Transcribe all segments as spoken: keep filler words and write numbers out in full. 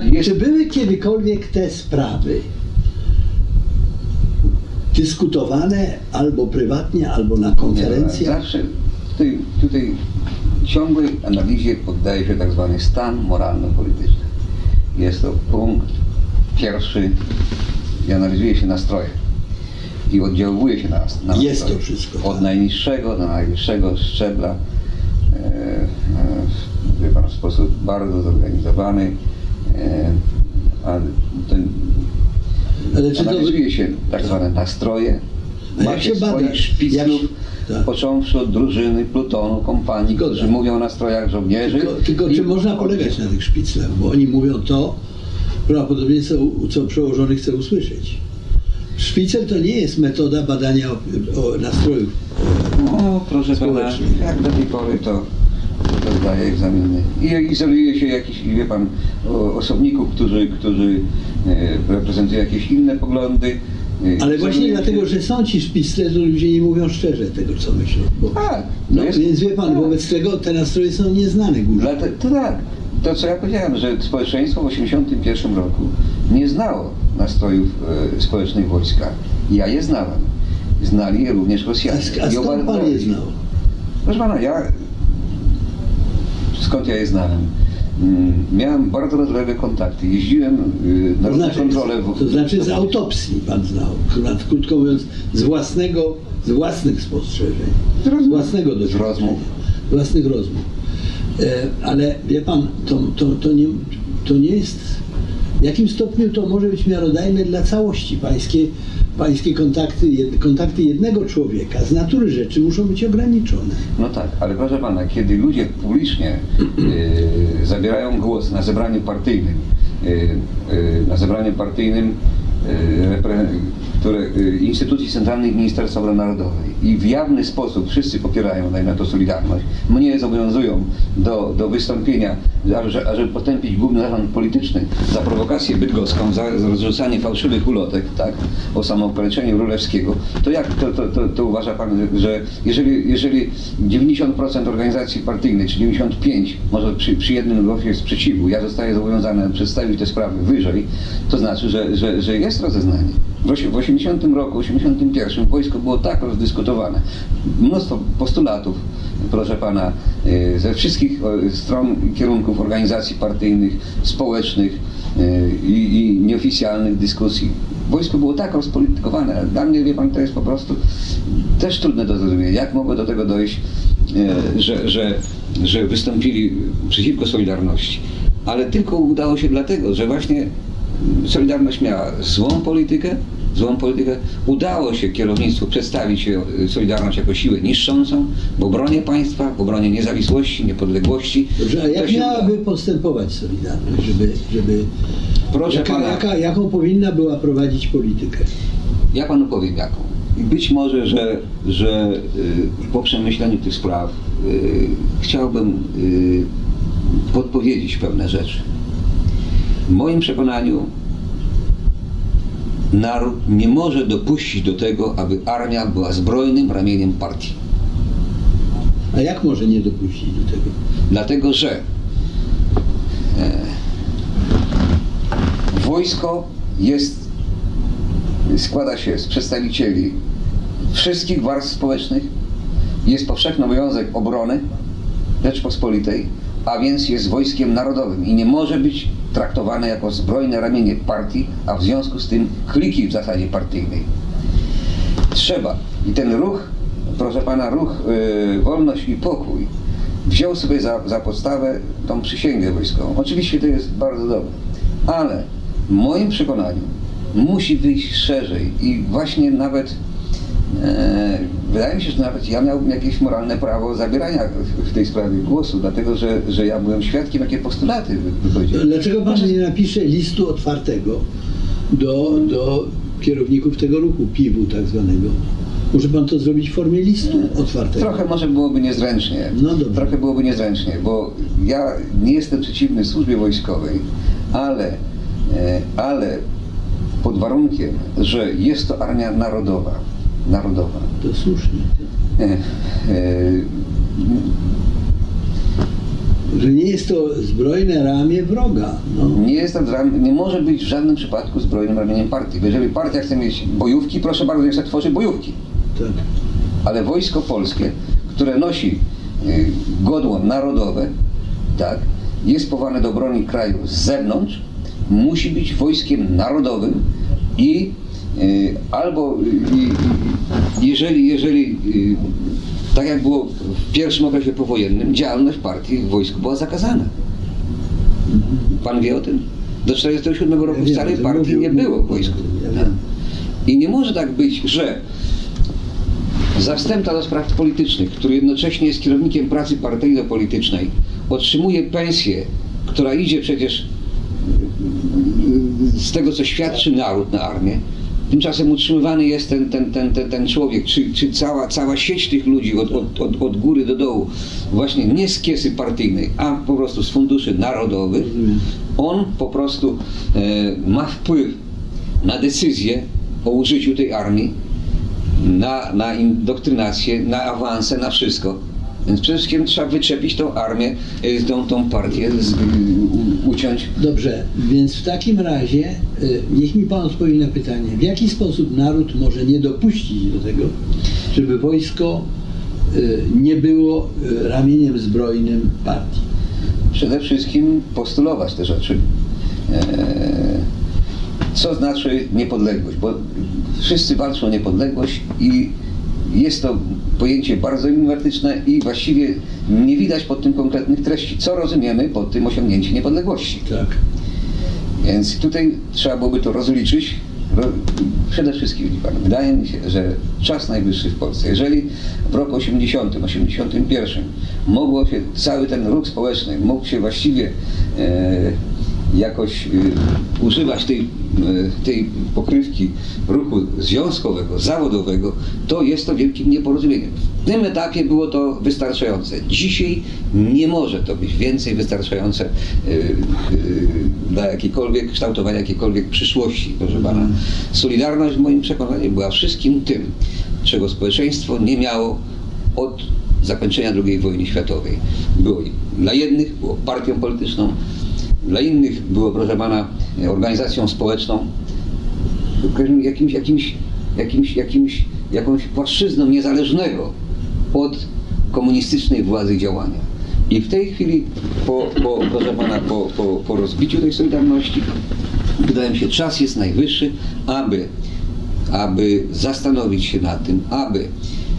jest... Czy były kiedykolwiek te sprawy dyskutowane albo prywatnie, albo na konferencjach? Zawsze tutaj, tutaj ciągłej analizie poddaje się tak zwany stan moralno-polityczny. Jest to punkt pierwszy i analizuje się nastroje i oddziałuje się na, na nastroje. Jest to wszystko. Od tak. najniższego do najwyższego szczebla e, e, wie pan, w sposób bardzo zorganizowany. E, a ten, Ale czy to... analizuje się tak zwane nastroje. A Ma jak się się bada? swoich szpiclów, Jak- tak. począwszy od drużyny, plutonu, kompanii, Zgoda. którzy mówią o nastrojach żołnierzy. Tylko, tylko I- czy można polegać na tych szpiclach? Bo oni mówią to, prawdopodobnie co, co przełożony chce usłyszeć. Szpicel to nie jest metoda badania o, o nastrojów. No, proszę pana, społecznych. jak do tej pory to, to zdaje egzaminy. I izoluje się jakiś, wie pan, o, osobników, którzy, którzy e, reprezentują jakieś inne poglądy. E, Ale właśnie izoluje dlatego, się- że są ci szpicle, to ludzie nie mówią szczerze tego, co myślą. Bo, Tak, no, to jest- więc wie pan, tak. wobec tego te nastroje są nieznane górze. Dlate, to tak, to co ja powiedziałem, że społeczeństwo w osiemdziesiątym pierwszym roku nie znało nastrojów e, społecznych wojska. Ja je znałem. Znali je również A, Rosjanie. sk- a I skąd oba- pan je znał? Proszę pana, ja... Skąd ja je znałem? Mm, Miałem bardzo rozległe kontakty. Jeździłem y, na To różne znaczy, kontrole... w- to znaczy z autopsji pan znał, Krót- krótko mówiąc, z własnego, z własnych spostrzeżeń, Z rozmów. z własnego Z doświadczenia, rozmów. z własnych rozmów. E, ale wie pan, to, to, to, nie, to nie jest, w jakim stopniu to może być miarodajne dla całości. Pańskie, pańskie kontakty, jed, kontakty jednego człowieka z natury rzeczy muszą być ograniczone. No tak, ale proszę pana, kiedy ludzie publicznie y, zabierają głos na zebraniu partyjnym, y, y, na zebraniu partyjnym y, repre- które, y, instytucji centralnych Ministerstwa Obrony Narodowej i w jawny sposób wszyscy popierają, dajmy na to Solidarność, mnie zobowiązują do, do wystąpienia, ażeby, ażeby potępić główny zarząd polityczny za prowokację bydgoską, za, za rozrzucanie fałszywych ulotek, tak, o samookaleczeniu Rulewskiego, to jak to, to, to, to uważa pan, że jeżeli, jeżeli dziewięćdziesiąt procent organizacji partyjnej, czy dziewięćdziesiąt pięć procent, może przy, przy jednym głosie sprzeciwu, ja zostaję zobowiązany przedstawić te sprawy wyżej, to znaczy, że, że, że jest rozeznanie. W osiemdziesiątym roku, w osiemdziesiątym pierwszym wojsko było tak rozdyskutowane. Mnóstwo postulatów, proszę pana, ze wszystkich stron i kierunków organizacji partyjnych, społecznych i, i nieoficjalnych dyskusji. Wojsko było tak rozpolitykowane. Dla mnie, wie pan, to jest po prostu też trudne do zrozumienia. Jak mogło do tego dojść, że, że, że wystąpili przeciwko Solidarności. Ale tylko udało się dlatego, że właśnie Solidarność miała złą politykę, złą politykę. Udało się kierownictwu przedstawić Solidarność jako siłę niszczącą w obronie państwa, w obronie niezawisłości, niepodległości. Dobrze, a jak To się miałaby udało. postępować Solidarność, żeby, żeby Proszę jaka, pana, jaka, jaką powinna była prowadzić politykę? ja panu powiem jaką. I być może, że, że y, po przemyśleniu tych spraw y, chciałbym y, podpowiedzieć pewne rzeczy. W moim przekonaniu naród nie może dopuścić do tego, aby armia była zbrojnym ramieniem partii. A jak może nie dopuścić do tego? Dlatego, że e, wojsko jest, składa się z przedstawicieli wszystkich warstw społecznych, jest powszechny obowiązek obrony Rzeczpospolitej, a więc jest wojskiem narodowym i nie może być traktowane jako zbrojne ramienie partii, a w związku z tym kliki w zasadzie partyjnej. Trzeba. I ten ruch, proszę pana, ruch yy, Wolność i Pokój wziął sobie za, za podstawę tą przysięgę wojskową. Oczywiście to jest bardzo dobre, ale w moim przekonaniu musi wyjść szerzej i właśnie nawet e, wydaje mi się, że nawet ja miałbym jakieś moralne prawo zabierania w, w tej sprawie głosu, dlatego że, że ja byłem świadkiem, jakie postulaty wypowiedziałem. Dlaczego pan nie napisze listu otwartego do, do kierowników tego ruchu, P I W-u tak zwanego? Może pan to zrobić w formie listu otwartego? Trochę może byłoby niezręcznie. No dobrze. Trochę byłoby niezręcznie, bo ja nie jestem przeciwny służbie wojskowej, ale, e, ale pod warunkiem, że jest to armia narodowa. Narodowa. To słusznie. E, e, że nie jest to zbrojne ramię wroga. No. Nie jest to, nie może być w żadnym przypadku zbrojnym ramieniem partii. Jeżeli partia chce mieć bojówki, proszę bardzo, niech sobie tworzy bojówki. Tak. Ale Wojsko Polskie, które nosi y, godło narodowe, tak, jest powołane do obrony kraju z zewnątrz, musi być wojskiem narodowym i y, albo y, jeżeli, jeżeli y, tak jak było w pierwszym okresie powojennym, działalność partii w wojsku była zakazana. Pan wie o tym? Do czterdziestego siódmego roku Ja wiem, wcale że partii mówił- nie było w wojsku. Ja wiem. I nie może tak być, że zastępca do spraw politycznych, który jednocześnie jest kierownikiem pracy partyjno-politycznej, otrzymuje pensję, która idzie przecież z tego, co świadczy naród na armię. Tymczasem utrzymywany jest ten, ten, ten, ten, ten człowiek, czy, czy cała, cała sieć tych ludzi od, od, od, od góry do dołu, właśnie nie z kiesy partyjnej, a po prostu z funduszy narodowych. On po prostu e, ma wpływ na decyzję o użyciu tej armii, na, na indoktrynację, na awanse, na wszystko. Więc przede wszystkim trzeba wyczepić tą armię, y, tą, tą partię, z, y, u, uciąć. Dobrze, więc w takim razie y, niech mi pan odpowie na pytanie, w jaki sposób naród może nie dopuścić do tego, żeby wojsko y, nie było y, ramieniem zbrojnym partii? Przede wszystkim postulować te rzeczy. E, co znaczy niepodległość? Bo wszyscy walczą o niepodległość i jest to pojęcie bardzo enigmatyczne i właściwie nie widać pod tym konkretnych treści. Co rozumiemy pod tym osiągnięcie niepodległości? Tak. Więc tutaj trzeba byłoby to rozliczyć. Ro, przede wszystkim, widzi pan, wydaje mi się, że czas najwyższy w Polsce. Jeżeli w roku osiemdziesiątym, osiemdziesiątym pierwszym mogło się cały ten ruch społeczny, mógł się właściwie e, jakoś e, używać tej, e, tej pokrywki ruchu związkowego, zawodowego, to jest to wielkim nieporozumieniem. W tym etapie było to wystarczające. Dzisiaj nie może to być więcej wystarczające e, e, dla jakiejkolwiek, kształtowania jakiejkolwiek przyszłości, proszę pana. Solidarność w moim przekonaniu była wszystkim tym, czego społeczeństwo nie miało od zakończenia drugiej wojny światowej. Było dla jednych było partią polityczną, dla innych było, proszę pana, organizacją społeczną, jakimś, jakimś, jakimś, jakimś, jakąś płaszczyzną niezależnego od komunistycznej władzy działania. I w tej chwili, po, po, proszę pana, po, po, po rozbiciu tej Solidarności, wydaje mi się, czas jest najwyższy, aby, aby zastanowić się nad tym, aby e,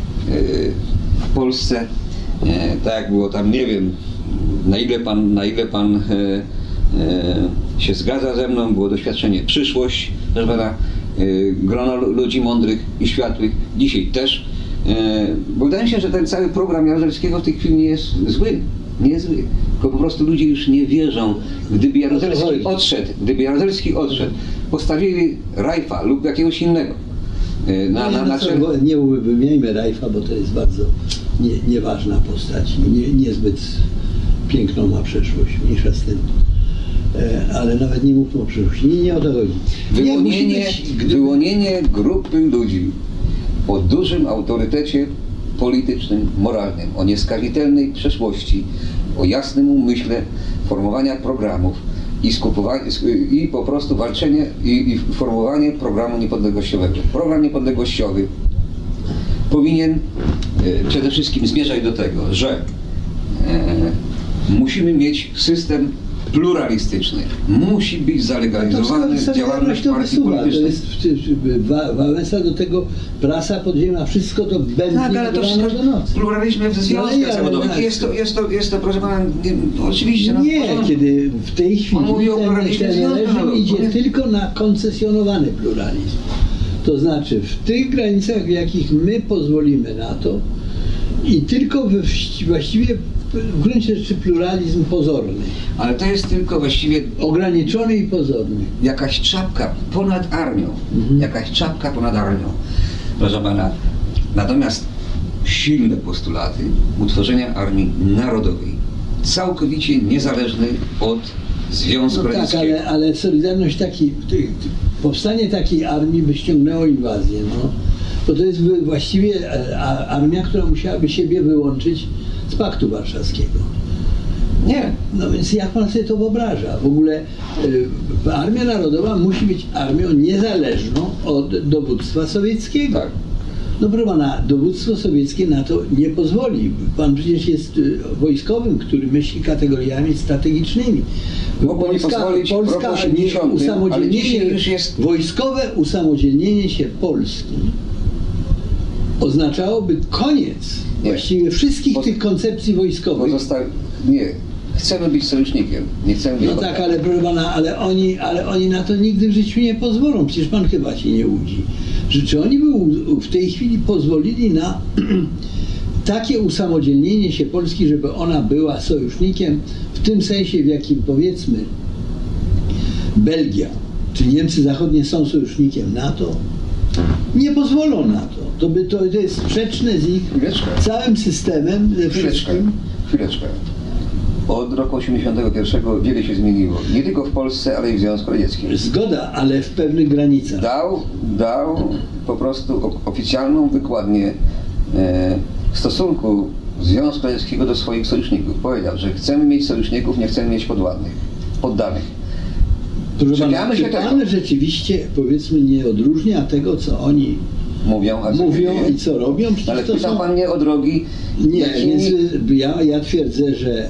w Polsce, e, tak jak było tam, nie wiem, na ile pan, na ile pan e, e, się zgadza ze mną, było doświadczenie przyszłość, proszę pana, e, grono ludzi mądrych i światłych, dzisiaj też, e, bo wydaje mi się, że ten cały program Jaruzelskiego w tej chwili nie jest zły. Nie jest zły. Tylko po prostu ludzie już nie wierzą. Gdyby Jaruzelski odszedł, gdyby Jaruzelski odszedł, postawili Rajfa lub jakiegoś innego na, na, na czele. Nie wymieniajmy Rajfa, bo to jest bardzo nie, nieważna postać. Nie, niezbyt piękną ma przeszłość, mniejsza z tym. Ale nawet nie mówmy o przyszłości. Nie, nie o to chodzi. Wyłonienie, być, gdyby... wyłonienie grupy ludzi o dużym autorytecie politycznym, moralnym, o nieskazitelnej przeszłości, o jasnym umyśle formowania programów i skupowanie, i po prostu walczenie i, i formowanie programu niepodległościowego. Program niepodległościowy powinien e, przede wszystkim zmierzać do tego, że e, musimy mieć system pluralistyczny. Musi być zalegalizowany działalność partii politycznej. To jest Wałęsa do tego, prasa podziemna, wszystko to będzie tak, ale to wszystko do nocy. Pluralizmie w związkach zawodowych. Jest to, jest to, jest to, proszę pana, nie, oczywiście. Nie, no, kiedy w tej chwili ten, ten reżim idzie nie. tylko na koncesjonowany pluralizm. To znaczy w tych granicach, w jakich my pozwolimy na to i tylko we, właściwie w gruncie rzeczy pluralizm pozorny. Ale to jest tylko właściwie ograniczony i pozorny. Jakaś czapka ponad armią. Mhm. Jakaś czapka ponad armią. Proszę pana. Natomiast silne postulaty utworzenia armii narodowej, całkowicie niezależnej od Związku no Radzieckiego. Tak, ale, ale Solidarność taki, powstanie takiej armii by ściągnęło inwazję. No. Bo to jest właściwie armia, która musiałaby siebie wyłączyć z Paktu Warszawskiego. Nie. No więc jak pan sobie to wyobraża? W ogóle y, Armia Narodowa musi być armią niezależną od dowództwa sowieckiego. Tak. No proszę pana, dowództwo sowieckie na to nie pozwoli. Pan przecież jest y, wojskowym, który myśli kategoriami strategicznymi. Mogło nie pozwolić w roku osiemdziesiątym, ale dzisiaj już jest... Wojskowe usamodzielnienie się Polski oznaczałoby koniec Nie. właściwie wszystkich Bo- tych koncepcji wojskowych. Pozosta... Nie. Chcemy być sojusznikiem. Nie chcemy być No tak, poddanym. ale proszę pana, ale oni, ale oni na to nigdy w życiu nie pozwolą. Przecież pan chyba się nie łudzi. Że czy oni by u- w tej chwili pozwolili na takie usamodzielnienie się Polski, żeby ona była sojusznikiem w tym sensie, w jakim powiedzmy Belgia czy Niemcy Zachodnie są sojusznikiem NATO? Nie pozwolą na to. To, by, to, to jest sprzeczne z ich Chwileczkę. całym systemem, ze Chwileczkę. wszystkim. Chwileczkę. Od roku osiemdziesiątego pierwszego wiele się zmieniło. Nie tylko w Polsce, ale i w Związku Radzieckim. Zgoda, ale w pewnych granicach. Dał, dał po prostu o- oficjalną wykładnię e, w stosunku Związku Radzieckiego do swoich sojuszników. Powiedział, że chcemy mieć sojuszników, nie chcemy mieć podwładnych, poddanych. Proszę pana, Czepiamy czy się pan tego. rzeczywiście, powiedzmy, nie odróżnia tego, co oni Mówią, a co mówią dzieje? i co robią? Przecież Ale to pytał są... pan mnie o drogi, Nie, jakimi... więc ja, ja twierdzę, że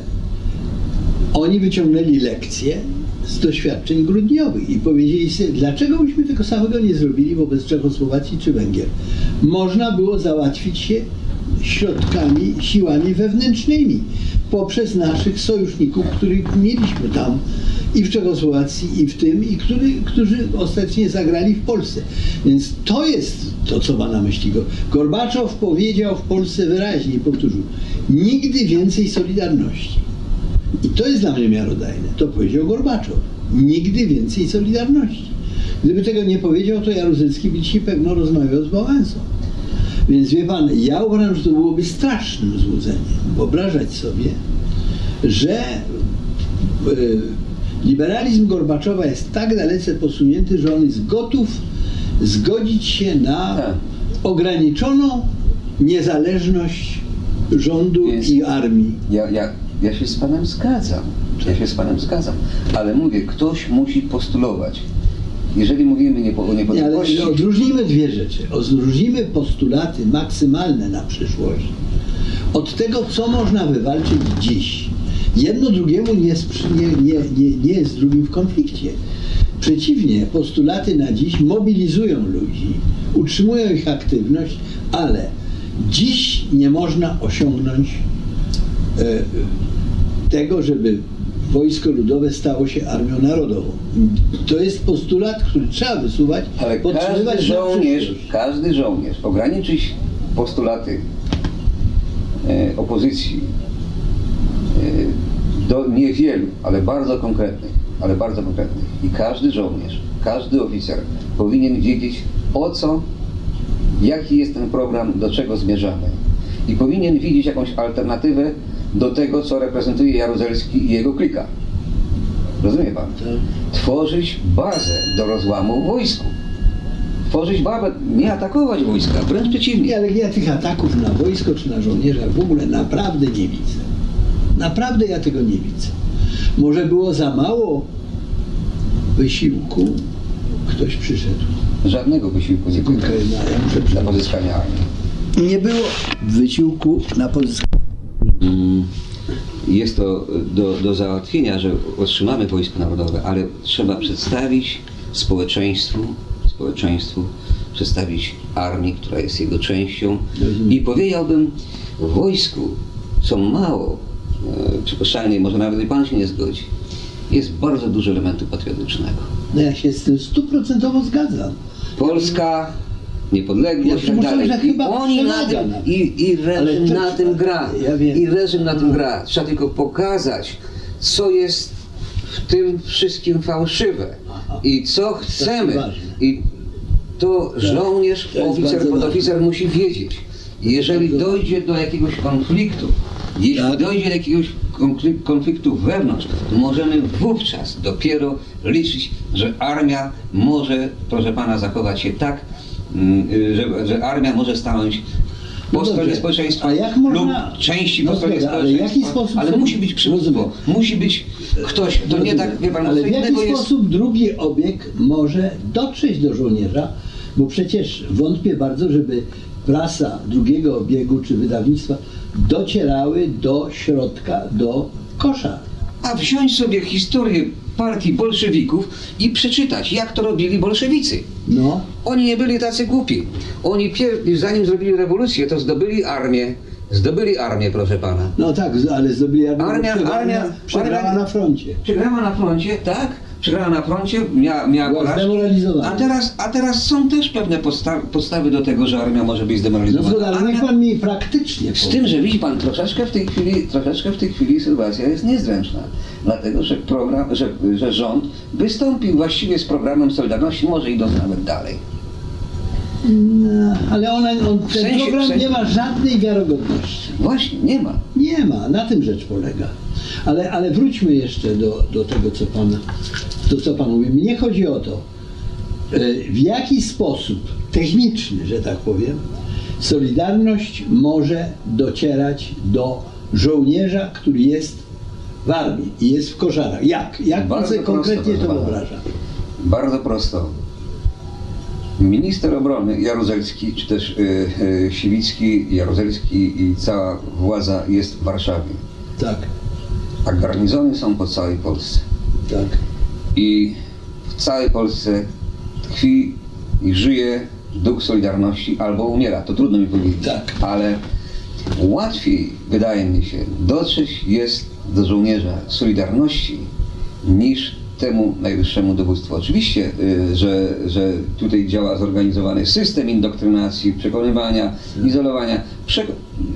oni wyciągnęli lekcje z doświadczeń grudniowych i powiedzieli sobie, dlaczego byśmy tego samego nie zrobili wobec Czechosłowacji czy Węgier. Można było załatwić się środkami, siłami wewnętrznymi poprzez naszych sojuszników, których mieliśmy tam i w Czechosłowacji, i w tym, i który, którzy ostatecznie zagrali w Polsce. Więc to jest to, co ma na myśli go. Gorbaczow powiedział w Polsce wyraźnie i powtórzył, nigdy więcej Solidarności. I to jest dla mnie miarodajne. To powiedział Gorbaczow. Nigdy więcej Solidarności. Gdyby tego nie powiedział, to Jaruzelski by dzisiaj pewno rozmawiał z Wałęsą. Więc wie pan, ja uważam, że to byłoby strasznym złudzeniem wyobrażać sobie, że y, liberalizm Gorbaczowa jest tak dalece posunięty, że on jest gotów zgodzić się na Tak. ograniczoną niezależność rządu Więc- i armii. Ja, ja, ja się z panem zgadzam. Ja się z panem zgadzam. Ale mówię, ktoś musi postulować. Jeżeli mówimy nie, o Nie, ale niepodległości, odróżnimy dwie rzeczy. Odróżnimy postulaty maksymalne na przyszłość od tego, co można wywalczyć dziś. Jedno drugiemu nie, sprzy- nie, nie, nie, nie jest z drugim w konflikcie. Przeciwnie, postulaty na dziś mobilizują ludzi, utrzymują ich aktywność, ale dziś nie można osiągnąć e, tego, żeby Wojsko Ludowe stało się Armią Narodową. To jest postulat, który trzeba wysuwać, ale podtrzymywać każdy na żołnierz, przyszłość. każdy żołnierz ograniczyć postulaty e, opozycji e, do niewielu, ale bardzo konkretnych, ale bardzo konkretnych. I każdy żołnierz, każdy oficer powinien wiedzieć, o co, jaki jest ten program, do czego zmierzamy. I powinien widzieć jakąś alternatywę do tego, co reprezentuje Jaruzelski i jego klika. Rozumie pan? Tworzyć bazę do rozłamu w wojsku. Tworzyć bazę, nie atakować wojska, wręcz przeciwnie. Nie, ale ja tych ataków na wojsko czy na żołnierza w ogóle naprawdę nie widzę. Naprawdę ja tego nie widzę. Może było za mało wysiłku, ktoś przyszedł. Żadnego wysiłku nie było No, ja muszę dla przyznać. pozyskania armii. Nie było wysiłku na pozyskanie. Jest to do, do załatwienia, że otrzymamy Wojsko Narodowe, ale trzeba przedstawić społeczeństwu, społeczeństwu, przedstawić armii, która jest jego częścią. I powiedziałbym, w wojsku, co mało, e, przypuszczalnie, może nawet i pan się nie zgodzi, jest bardzo dużo elementu patriotycznego. No ja się z tym stuprocentowo zgadzam. Polska, niepodległość i Ja tak myślę, dalej. że I chyba oni na przemaga tym, nawet. i, i Ale reżim to- na tym gra. ja wiem. I reżim na tym gra. Trzeba tylko pokazać, co jest w tym wszystkim fałszywe. Aha. I co chcemy. ważne. I to żołnierz, to jest oficer, bardzo podoficer musi wiedzieć. Jeżeli Bardzo dojdzie do jakiegoś konfliktu, jeśli Tak. dojdzie do jakiegoś konflik- konfliktu wewnątrz, to możemy wówczas dopiero liczyć, że armia może, proszę pana, zachować się tak, mm, że, że armia może stanąć po No stronie dobrze. społeczeństwa A jak można- lub części no po stronie zgoda, ale w społeczeństwa. jaki sposób ale są- musi być przywództwo, Rozumiem. musi być ktoś, to nie tak, wie pan, ale co w jaki innego jest... sposób drugi obieg może dotrzeć do żołnierza? Bo przecież wątpię bardzo, żeby prasa drugiego obiegu czy wydawnictwa docierały do środka, do kosza. A wziąć sobie historię partii bolszewików i przeczytać, jak to robili bolszewicy. No, Oni nie byli tacy głupi. Oni pier- zanim zrobili rewolucję, to zdobyli armię. Zdobyli armię, proszę pana. no tak, ale zdobyli armię, Armia- bo przegrała, armia- przegrała armia- na froncie. Przegrała na froncie, tak? Przegrała na froncie, miała, miała Była porażki. zdemoralizowana. A teraz, a teraz są też pewne podsta- podstawy do tego, że armia może być No zdemoralizowana. zgoda, ale niech Armia- pan mi praktycznie Z powie. tym, że widzi pan, troszeczkę w tej chwili, troszeczkę w tej chwili sytuacja jest niezręczna. Dlatego, że program, że, że rząd wystąpił właściwie z programem Solidarności, może idąc nawet dalej. No, ale ona, on, ten sensie- program w sensie- nie ma żadnej wiarygodności. Właśnie, nie ma. Nie ma, na tym rzecz polega. Ale, ale wróćmy jeszcze do, do tego, co pan, to, co pan mówi. Mnie chodzi o to, e, w jaki sposób techniczny, że tak powiem, Solidarność może docierać do żołnierza, który jest w armii i jest w koszarach. Jak? Jak pan Bardzo sobie prosto, konkretnie proszę to pana. wyobraża? Bardzo prosto. Minister obrony Jaruzelski, czy też y, y, Siwicki, Jaruzelski i cała władza jest w Warszawie. Tak, A garnizony są po całej Polsce. tak. I w całej Polsce tkwi i żyje duch Solidarności albo umiera. To trudno mi powiedzieć. Tak. Ale łatwiej, wydaje mi się, dotrzeć jest do żołnierza Solidarności niż temu najwyższemu dowództwu. Oczywiście, y, że, że tutaj działa zorganizowany system indoktrynacji, przekonywania, izolowania. Przeko-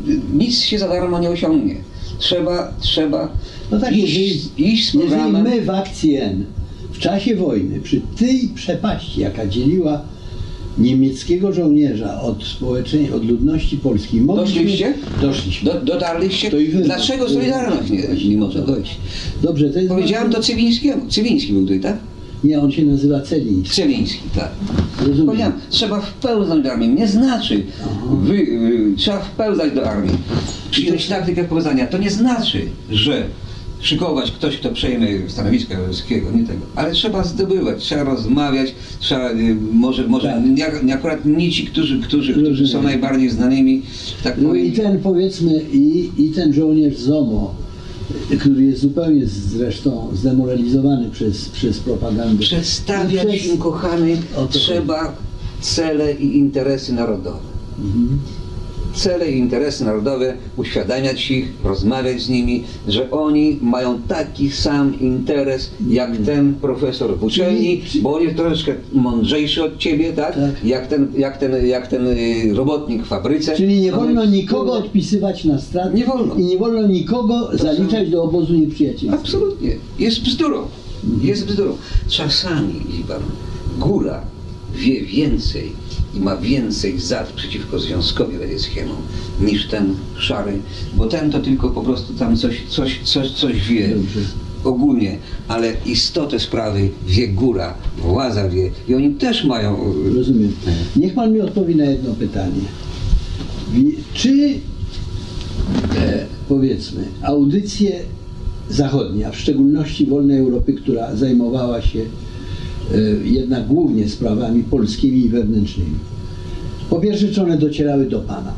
nic się za darmo nie osiągnie. Trzeba, trzeba No tak, iść, jeżeli, iść z jeżeli programem. my w akcji N w czasie wojny, przy tej przepaści, jaka dzieliła niemieckiego żołnierza od społeczeństwa, od ludności polskiej, mogliśmy... Doszliście? Doszliśmy. Do, dotarliście? To i wy- Dlaczego to i- Solidarność nie, nie może dojść? Dobrze, to jest... Powiedziałem to Cywińskiemu. Cywiński był tutaj, tak? Nie, on się nazywa Celiński. Cywiński, tak. Rozumiem. Powiedziałem, trzeba wpełzać do armii. Nie znaczy, wy, y, trzeba wpełzać do armii. Przyjąć taktykę wpełzania. To nie znaczy, że szykować ktoś, kto przejmie stanowisko Jaruzelskiego, nie tego. Ale trzeba zdobywać, trzeba rozmawiać, trzeba, y, może, może Tak. nie, nie akurat nie ci, którzy, którzy, którzy są Rozumiem. najbardziej znanymi, tak No powiem. i ten, powiedzmy, i, i ten żołnierz ZOMO, który jest zupełnie zresztą zdemoralizowany przez, przez propagandę. Przedstawiać I przez- im, kochany, O to trzeba cele i interesy narodowe. Mhm. Cele i interesy narodowe, uświadamiać ich, rozmawiać z nimi, że oni mają taki sam interes jak ten profesor w uczelni, Czyli- bo on jest troszeczkę mądrzejszy od ciebie, tak? Tak. Jak ten, jak ten, jak ten y, robotnik w fabryce. Czyli nie Mamy wolno wspólne- nikogo odpisywać na stratę Nie wolno. i nie wolno nikogo zaliczać do obozu nieprzyjacielskiego. Absolutnie. Jest bzdurą. Jest bzdurą. Czasami, widzi pan, góra wie więcej i ma więcej zad przeciwko Związkowi Radzieckiemu niż ten szary, bo ten to tylko po prostu tam coś, coś, coś, coś wie. Dobrze. Ogólnie, ale istotę sprawy wie góra, władza wie i oni też mają... Rozumiem. Niech pan mi odpowie na jedno pytanie. Wie- Czy e, powiedzmy audycje zachodnie, a w szczególności Wolnej Europy, która zajmowała się e, jednak głównie sprawami polskimi i wewnętrznymi, po pierwsze, czy one docierały do pana?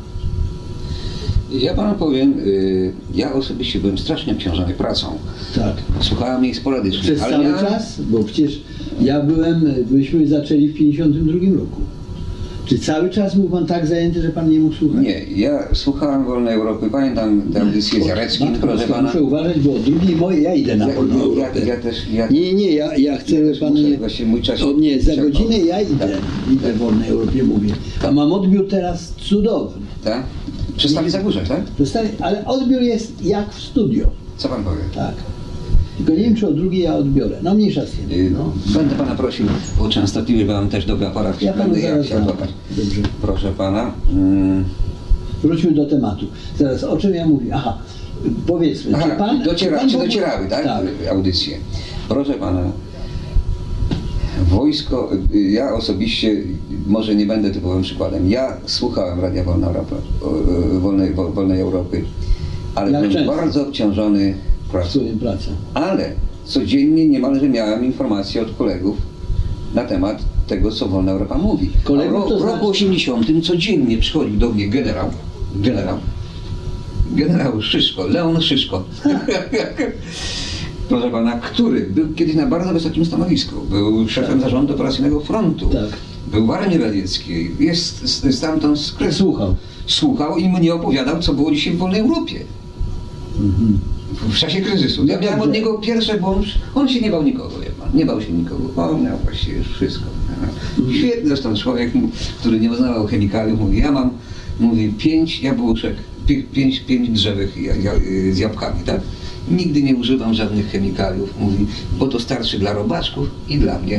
Ja panu powiem, y, ja osobiście byłem strasznie obciążony pracą. Tak. Słuchałem jej sporadycznie. Przez ale cały miałem- czas? Bo przecież ja byłem, myśmy zaczęli w pięćdziesiątym drugim roku. Czy cały czas był pan tak zajęty, że pan nie mógł słuchać? Nie, ja słuchałem Wolnej Europy, pamiętam tę audycję z Jareckim, Matko proszę boska, pana. muszę uważać, bo o drugiej mojej ja idę na Ja, Wolną ja, Europę. ja, ja też, ja, Nie, nie, nie, ja, ja chcę, Ja też pan muszę, nie... właśnie mój czas O nie, za wyczerpał. godzinę ja idę, Tak. idę w Wolnej Europie, mówię. A mam odbiór teraz cudowny. tak? Przestali zagłuszać, tak? Przestań, ale odbiór jest jak w studio, Co pan powie? tak. Tylko nie wiem, czy o drugiej ja odbiorę. No mniejsza z tym. Y, No. Będę pana prosił o częstotliwość, bo mam też dobry aparat. Ja panu Będę zaraz chciał dam. kopać. Dobrze. Proszę pana. Mm, Wróćmy do tematu. Teraz o czym ja mówię? Aha, powiedzmy, aha, czy pan... dociera, pan czy w ogóle- docierały, tak? Tak. Audycje. Proszę pana. Wojsko, ja osobiście, może nie będę typowym przykładem, ja słuchałem Radia Wolna Europa, Wolnej, Wolnej Europy, ale Jak byłem często? bardzo obciążony pracą. Swoją pracę. Ale codziennie niemalże miałem informacje od kolegów na temat tego, co Wolna Europa mówi. Kolegów A w to ro- w roku znaczy- osiemdziesiątym codziennie przychodził do mnie generał, generał, generał Szyszko, Leon Szyszko. Proszę pana, który był kiedyś na bardzo wysokim stanowisku. Był szefem zarządu operacyjnego frontu. Tak. Był w Armii Radzieckiej. Jest z- stamtąd z kresu. Słuchał. Słuchał i mnie opowiadał, co było dzisiaj w Wolnej Europie. Mhm. W czasie kryzysu. Ja No miałem od dobrze. niego pierwsze, bo on, on się nie bał nikogo, wie pan. Nie bał się nikogo. On miał właściwie już wszystko. Świetny zresztą człowiek, który nie uznawał chemikaliów. Mówi, ja mam, mówi, pięć jabłuszek, pi, pięć, pięć drzewek ja, ja, z jabłkami, tak? Nigdy nie używam żadnych chemikaliów, mówi, bo to starczy dla robaczków i dla mnie.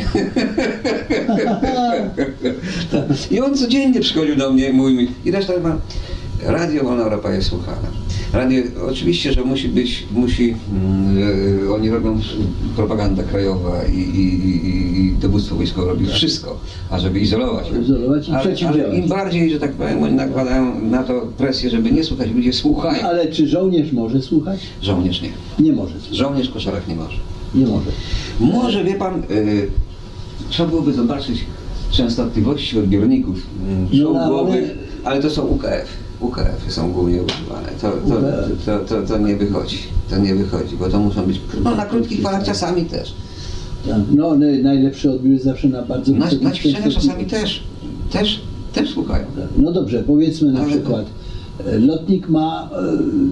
Tak. I on codziennie przychodził do mnie, mówił mi, i reszta ma, Radio Wolna Europa jest słuchana. Radio, oczywiście, że musi być, musi, mm, oni robią propaganda krajowa i, i, i, i dowództwo wojskowe robi wszystko, ażeby izolować. Izolować i ale, przeciwdziałać. ale im bardziej, że tak powiem, oni nakładają na to presję, żeby nie słuchać, ludzie słuchają. Ale czy żołnierz może słuchać? Żołnierz nie. Nie może słuchać. Żołnierz koszarek nie może. Nie może. Może, wie pan, y, trzeba byłoby zobaczyć częstotliwości odbiorników y, No, ale- czołgowych, ale to są U K F. U K F-y są głównie używane. To, to, to, to, to nie wychodzi. To nie wychodzi, bo to muszą być, no na krótkich falach czasami też. Tak. No, no, najlepszy odbiór jest zawsze na bardzo Na, wysokim na ćwiczeniach czasami częstotliwości. też, też, też słuchają. No dobrze, powiedzmy na Ale- przykład, e, lotnik ma e,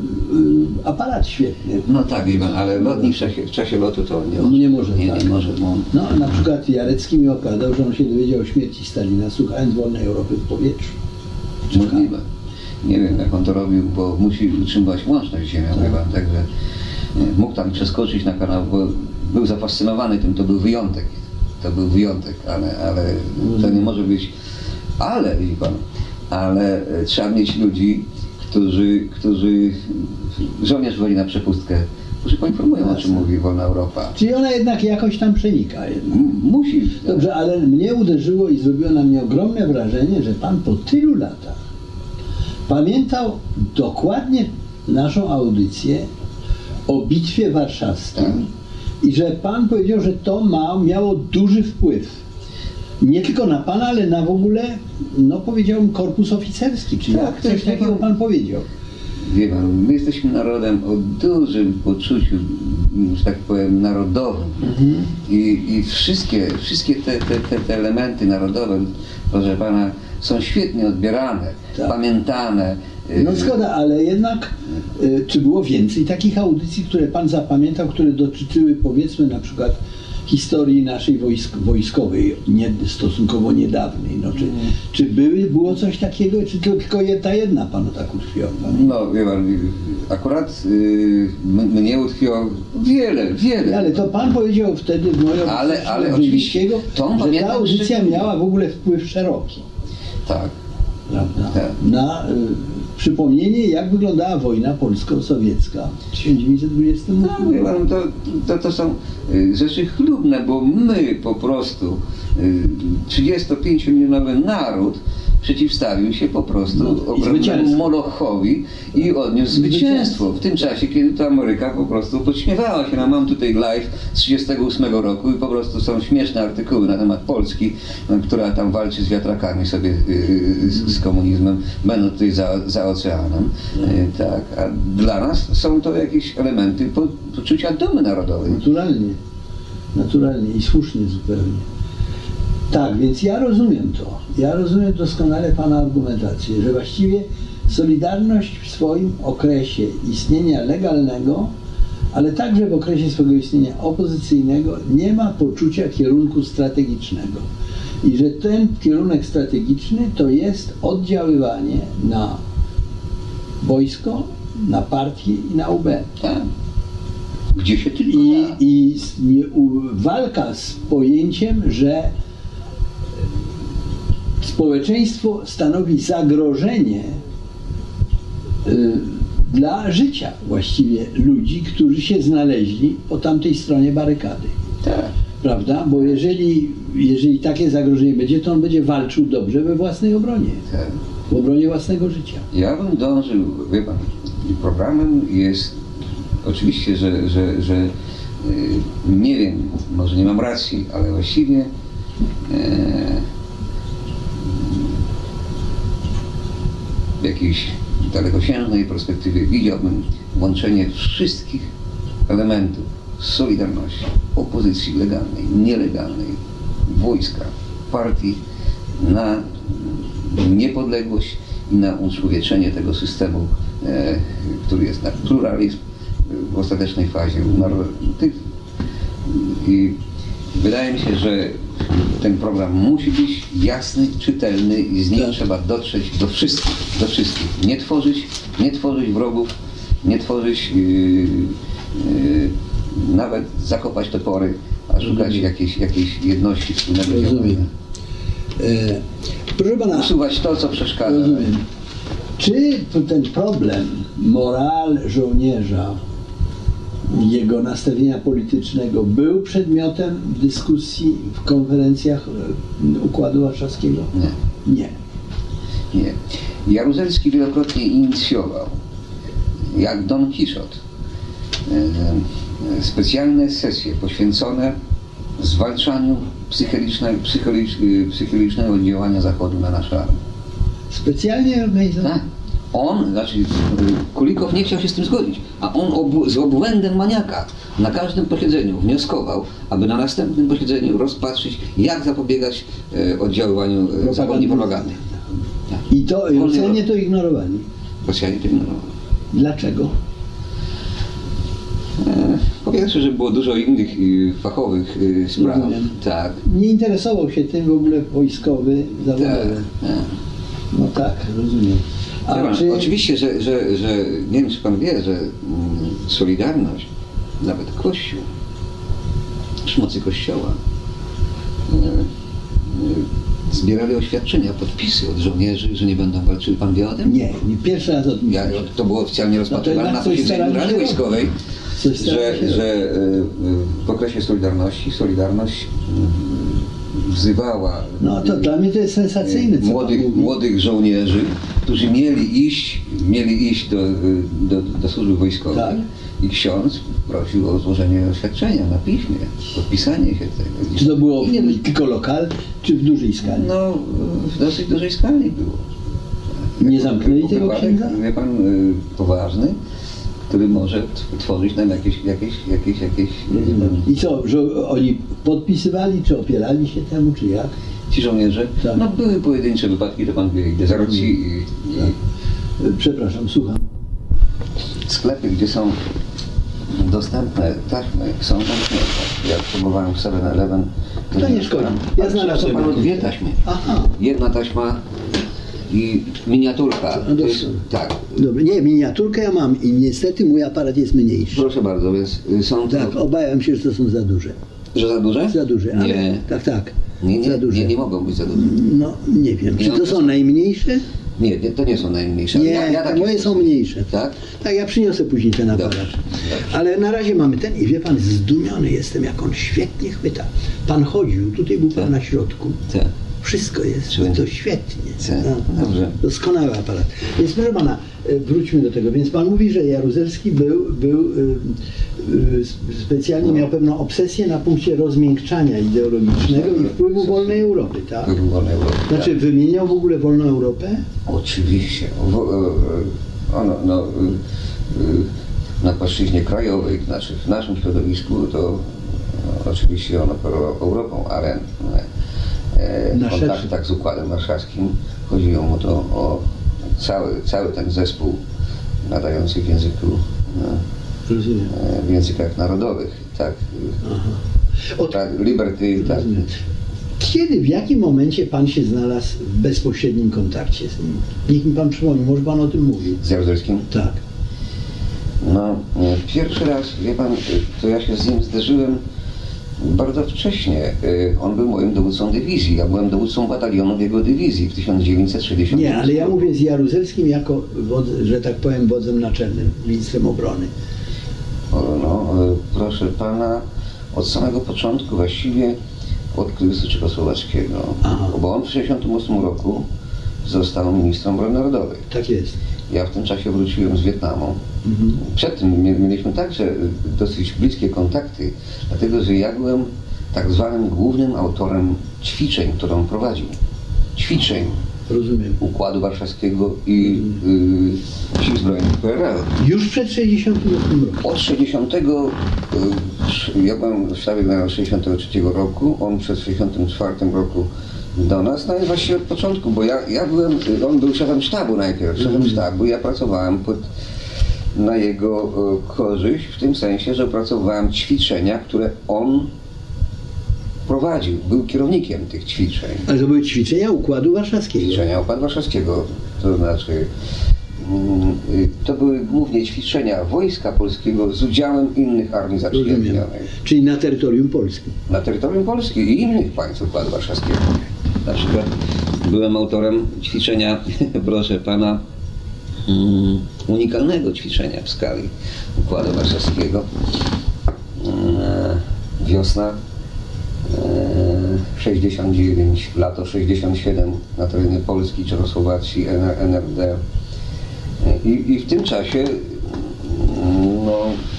e, aparat świetny. No tak, wie pan, ale lotnik w czasie, w czasie lotu to nie No może. nie może, nie, tak. nie może, bo on, No na przykład Jarecki mi opowiadał, że on się dowiedział o śmierci Stalina słuchając Wolnej Europy w powietrzu. możliwe. Nie wiem, jak on to robił, bo musi utrzymywać łączność z ziemią, wie pan, także e, mógł tam przeskoczyć na kanał, bo był zafascynowany tym, to był wyjątek. To był wyjątek, ale, ale to nie może być. Ale, widzi pan, ale e, trzeba mieć ludzi, którzy, którzy żołnierz wchodzi na przepustkę, którzy poinformują, o czym mówi Wolna Europa. Czyli ona jednak jakoś tam przenika. Jednak. M- Musi. Dobrze, ale mnie uderzyło i zrobiło na mnie ogromne wrażenie, że pan po tylu latach pamiętał dokładnie naszą audycję o Bitwie Warszawskiej Tak. i że pan powiedział, że to ma, miało duży wpływ. Nie tylko na pana, ale na w ogóle, no powiedziałbym, korpus oficerski, czyli Tak, coś tak, takiego tak. pan powiedział. Wie pan, my jesteśmy narodem o dużym poczuciu, że tak powiem, narodowym. I, i wszystkie, wszystkie te, te, te, te elementy narodowe, proszę pana, są świetnie odbierane, Tak. pamiętane. y, No zgoda, ale jednak y, czy było więcej takich audycji, które pan zapamiętał, które dotyczyły powiedzmy na przykład historii naszej wojsk, wojskowej, nie, stosunkowo niedawnej, no, czy, czy były, było coś takiego, czy to tylko je- ta jedna panu tak utkwiła? Pan? No, wie pan, akurat y, m- mnie utkwiło wiele, wiele. Ale to pan powiedział wtedy w moją Ale- ale Brzezińskiego, oczywiście, to że ta pamiętam audycja szczególnie. miała w ogóle wpływ szeroki. Tak. Prawda? Tak. Na y, przypomnienie, jak wyglądała wojna polsko-sowiecka w tysiąc dziewięćset dwudziestym ósmym No, wie pan, to, to, to są y, rzeczy chlubne, bo my po prostu, y, trzydziestopięciomilionowy naród przeciwstawił się po prostu No, i ogromnemu zwycięstwo. Molochowi i odniósł zwycięstwo. W tym czasie, kiedy to Ameryka po prostu podśmiewała się. No, mam tutaj live z trzydziestego ósmego roku i po prostu są śmieszne artykuły na temat Polski, no, która tam walczy z wiatrakami sobie y, y, z, z komunizmem, będąc tutaj za, za oceanem. Y, tak. A dla nas są to jakieś elementy po, poczucia dumy narodowej. Naturalnie. Naturalnie i słusznie zupełnie. Tak, więc ja rozumiem to. Ja rozumiem doskonale pana argumentację, że właściwie Solidarność w swoim okresie istnienia legalnego, ale także w okresie swojego istnienia opozycyjnego nie ma poczucia kierunku strategicznego. I że ten kierunek strategiczny to jest oddziaływanie na wojsko, na partię i na U B. Tak. Gdzie się tylko I, da. i z- nie, u, walka z pojęciem, że społeczeństwo stanowi zagrożenie y, dla życia właściwie ludzi, którzy się znaleźli po tamtej stronie barykady. Tak. prawda? Bo jeżeli, jeżeli takie zagrożenie będzie, to on będzie walczył dobrze we własnej obronie, Tak. w obronie własnego życia. Ja bym dążył, wie pan, programem jest oczywiście, że, że, że yy, nie wiem, może nie mam racji, ale właściwie yy, w jakiejś dalekosiężnej perspektywie widziałbym łączenie wszystkich elementów Solidarności, opozycji legalnej, nielegalnej, wojska, partii na niepodległość i na uczłowieczenie tego systemu, e, który jest na pluralizm w ostatecznej fazie. Tych, I wydaje mi się, że ten program musi być jasny, czytelny i z nim Tak. trzeba dotrzeć do wszystkich, do wszystkich. Nie tworzyć, nie tworzyć wrogów, nie tworzyć, yy, yy, nawet zakopać topory, a szukać Rozumiem. jakiejś, jakiejś jedności wspólnego Rozumiem. działania. E, proszę pana, Usuwać to, co przeszkadza. rozumiem. Czy to ten problem moral żołnierza, jego nastawienia politycznego był przedmiotem dyskusji w konferencjach e, Układu Warszawskiego? Nie. Nie. Nie. Jaruzelski wielokrotnie inicjował, jak Don Quixote, e, specjalne sesje poświęcone zwalczaniu psychicznego, psychicznego oddziałania Zachodu na nasze armię. Specjalnie organizowane? Tak. On, znaczy Kulikow nie chciał się z tym zgodzić, a on ob, z obłędem maniaka na każdym posiedzeniu wnioskował, aby na następnym posiedzeniu rozpatrzyć, jak zapobiegać e, oddziaływaniu e, zachodniej propagandy. Tak. I to i Rosjanie to ignorowali. Rosjanie to ignorowali. Dlaczego? E, po pierwsze, że było dużo innych e, fachowych e, spraw. Rozumiem. Tak. Nie interesował się tym w ogóle wojskowy, Tak. zawodowy. tak. No tak, rozumiem. A Pan, czy... Oczywiście, że, że, że nie wiem, czy pan wie, że mm, Solidarność, nawet Kościół, przy mocy Kościoła, e, e, zbierali oświadczenia, podpisy od żołnierzy, że nie będą walczyli. Pan wie o tym? Nie, nie pierwszy raz o tym Ja, słyszę. to było oficjalnie rozpatrywane jednak na coś posiedzeniu starali Rady się Wojskowej, Coś starali się że, że e, w okresie Solidarności Solidarność mm, wzywała No to dla mnie to jest sensacyjne, co młodych, pan mówi. młodych żołnierzy, którzy mieli iść, mieli iść do, do, do służby wojskowej. Tak. I ksiądz prosił o złożenie oświadczenia na piśmie, podpisanie się tego. Czy to było I nie, tylko lokal, czy w dużej skali? no, w dosyć dużej skali było. Nie Jako zamknęli tego wypadek, księdza? Wie pan, y, poważny, który może t- tworzyć nam jakieś, jakieś, jakieś, jakieś Rozumiem. I co, że oni podpisywali, czy opierali się temu, czy jak? ci żołnierze. Tak. No były pojedyncze wypadki, to pan wie, i dezercji i, i Tak. Przepraszam, słucham. sklepy, gdzie są dostępne taśmy, są zamknięte. Ja próbowałem w seven eleven. To nie szkodzi. Ja znalazłem panu jakąś. dwie taśmy. Aha. Jedna taśma i miniaturka. No To jest, dobrze. tak. Dobra, nie, miniaturkę ja mam i niestety mój aparat jest mniejszy. Proszę bardzo, więc y, są to... Tak, obawiam się, że to są za duże. Że za duże? Za duże, ale Nie. tak, tak. Nie, nie, za duże. nie, nie mogą być za duże. No, nie wiem. Czy Nie, to one są są- najmniejsze? Nie, nie, to nie są najmniejsze. Nie, ja, ja takie moje są stosuję. mniejsze. Tak? Tak, ja przyniosę później ten aparat. Dobrze, dobrze. Ale na razie mamy ten i wie pan, zdumiony jestem, jak on świetnie chwyta. Pan chodził, tutaj był pan Tak. na środku. Tak. Wszystko jest, Czy będzie? to świetnie. Tak, No, dobrze. Doskonały aparat. Więc proszę pana, e, wróćmy do tego. Więc pan mówi, że Jaruzelski był, był y, y, specjalnie miał pewną obsesję na punkcie rozmiękczania ideologicznego i wpływu wolnej Europy, tak? Wpływu wolnej Europy, Znaczy tak. wymieniał w ogóle wolną Europę? Oczywiście. W, e, ono, no, e, e, na płaszczyźnie krajowej, znaczy w naszym środowisku, to no, oczywiście on operował Europą, ale e, Na w kontaktach z Układem Warszawskim chodziło mu to o cały, cały ten zespół nadający w języku, e, Rozumiem. w językach narodowych, tak, Aha. Od, tak Liberty, tak. rozumiem. Kiedy, w jakim momencie pan się znalazł w bezpośrednim kontakcie z nim? Niech mi pan przypomni, może pan o tym mówił. Z Jaruzelskim? Tak. No, e, pierwszy raz, wie pan, e, to ja się z nim zderzyłem bardzo wcześnie. E, On był moim dowódcą dywizji, ja byłem dowódcą batalionu w jego dywizji w tysiąc dziewięćset sześćdziesiątym Nie, ale ja mówię z Jaruzelskim jako, wodz, że tak powiem, wodzem naczelnym, ministrem obrony. O, no, e, proszę pana, od samego początku właściwie od kryzysu czechosłowackiego, Aha. bo on w tysiąc dziewięćset sześćdziesiątym ósmym roku został ministrem obrony narodowej. Tak jest. Ja w tym czasie wróciłem z Wietnamu. Mhm. Przed tym mieliśmy także dosyć bliskie kontakty, dlatego że ja byłem tak zwanym głównym autorem ćwiczeń, które on prowadził. Ćwiczeń Rozumiem. Układu Warszawskiego i y, Sił Zbrojnych P R L. Już przed sześćdziesiątym ósmym roku. Od sześćdziesiątego, y, ja byłem w sztabie generalnym sześćdziesiątego trzeciego roku, on przed sześćdziesiątym czwartym roku do nas, no i właściwie od początku, bo ja, ja byłem, on był szefem sztabu najpierw, szefem Mhm. sztabu, ja pracowałem pod, na jego y, korzyść, w tym sensie, że opracowywałem ćwiczenia, które on prowadził, był kierownikiem tych ćwiczeń. Ale to były ćwiczenia Układu Warszawskiego. Ćwiczenia Układu Warszawskiego, to znaczy mm, y, to były głównie ćwiczenia Wojska Polskiego z udziałem innych armii Rozumiem. zaprzyjaźnionych Czyli na terytorium Polski. na terytorium Polski i innych państw Układu Warszawskiego. Na przykład byłem autorem ćwiczenia, proszę pana, mm, unikalnego ćwiczenia w skali Układu Warszawskiego. E, wiosna sześćdziesiąt dziewięć, lato sześćdziesiąt siedem na terenie Polski, Czechosłowacji, N R D. I, I w tym czasie no,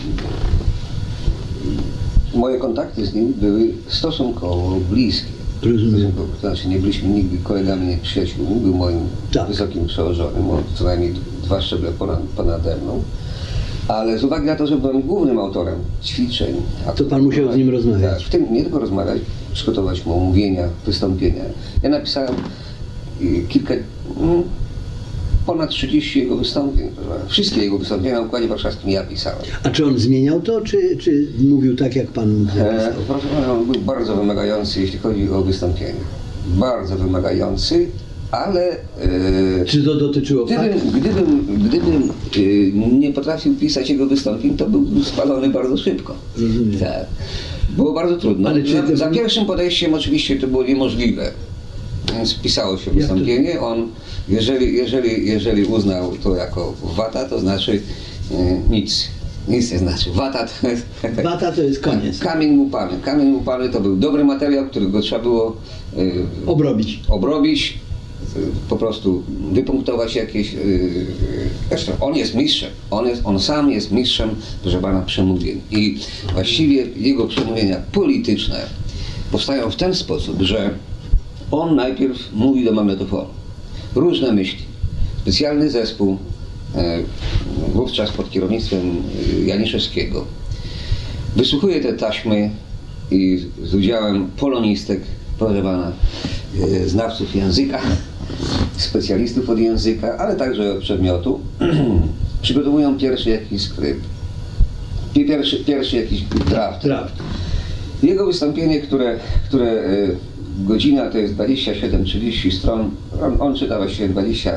moje kontakty z nim były stosunkowo bliskie. Rozumiem. To znaczy nie byliśmy nigdy kolegami, nie przyjaciółmi, był moim Tak. wysokim przełożonym, o co najmniej dwa szczeble ponad, ponade mną. Ale z uwagi na to, że byłem głównym autorem ćwiczeń... a To pan musiał z nim rozmawiać. Tak, w tym nie tylko rozmawiać, przygotować mu omówienia, wystąpienia. Ja napisałem y, kilka, mm, ponad trzydzieści jego wystąpień. Proszę. Wszystkie jego wystąpienia na Układzie Warszawskim ja pisałem. A czy on zmieniał to, czy, czy mówił tak, jak pan E, zapisał? proszę pana, on był bardzo wymagający, jeśli chodzi o wystąpienie. Bardzo wymagający, ale... E, Czy to dotyczyło Gdybym, faktów? gdybym, gdybym y, nie potrafił pisać jego wystąpień, to byłbym spalony bardzo szybko. Rozumiem. Tak. Było bardzo trudno. Ale czy za, to- za pierwszym podejściem oczywiście to było niemożliwe. Więc pisało się to? wystąpienie. On, jeżeli, jeżeli, jeżeli uznał to jako wata, to znaczy y, nic. Nic nie znaczy. Wata to jest... Wata to jest koniec. Kamień łupany. Kamień łupany to był dobry materiał, którego trzeba było y, Obrobić. obrobić, po prostu wypunktować jakieś... Yy, zresztą on jest mistrzem, on, jest, on sam jest mistrzem, proszę pana, przemówień. I właściwie jego przemówienia polityczne powstają w ten sposób, że on najpierw mówi do magnetofonu różne myśli. Specjalny zespół, e, wówczas pod kierownictwem e, Janiszewskiego, wysłuchuje te taśmy i z udziałem polonistek, proszę pana, e, znawców języka, specjalistów od języka, ale także od przedmiotu, przygotowują pierwszy jakiś skrypt, pierwszy, pierwszy jakiś draft. Draft. Jego wystąpienie, które, które e, godzina to jest dwadzieścia siedem trzydzieści stron, on, on czyta właściwie dwadzieścia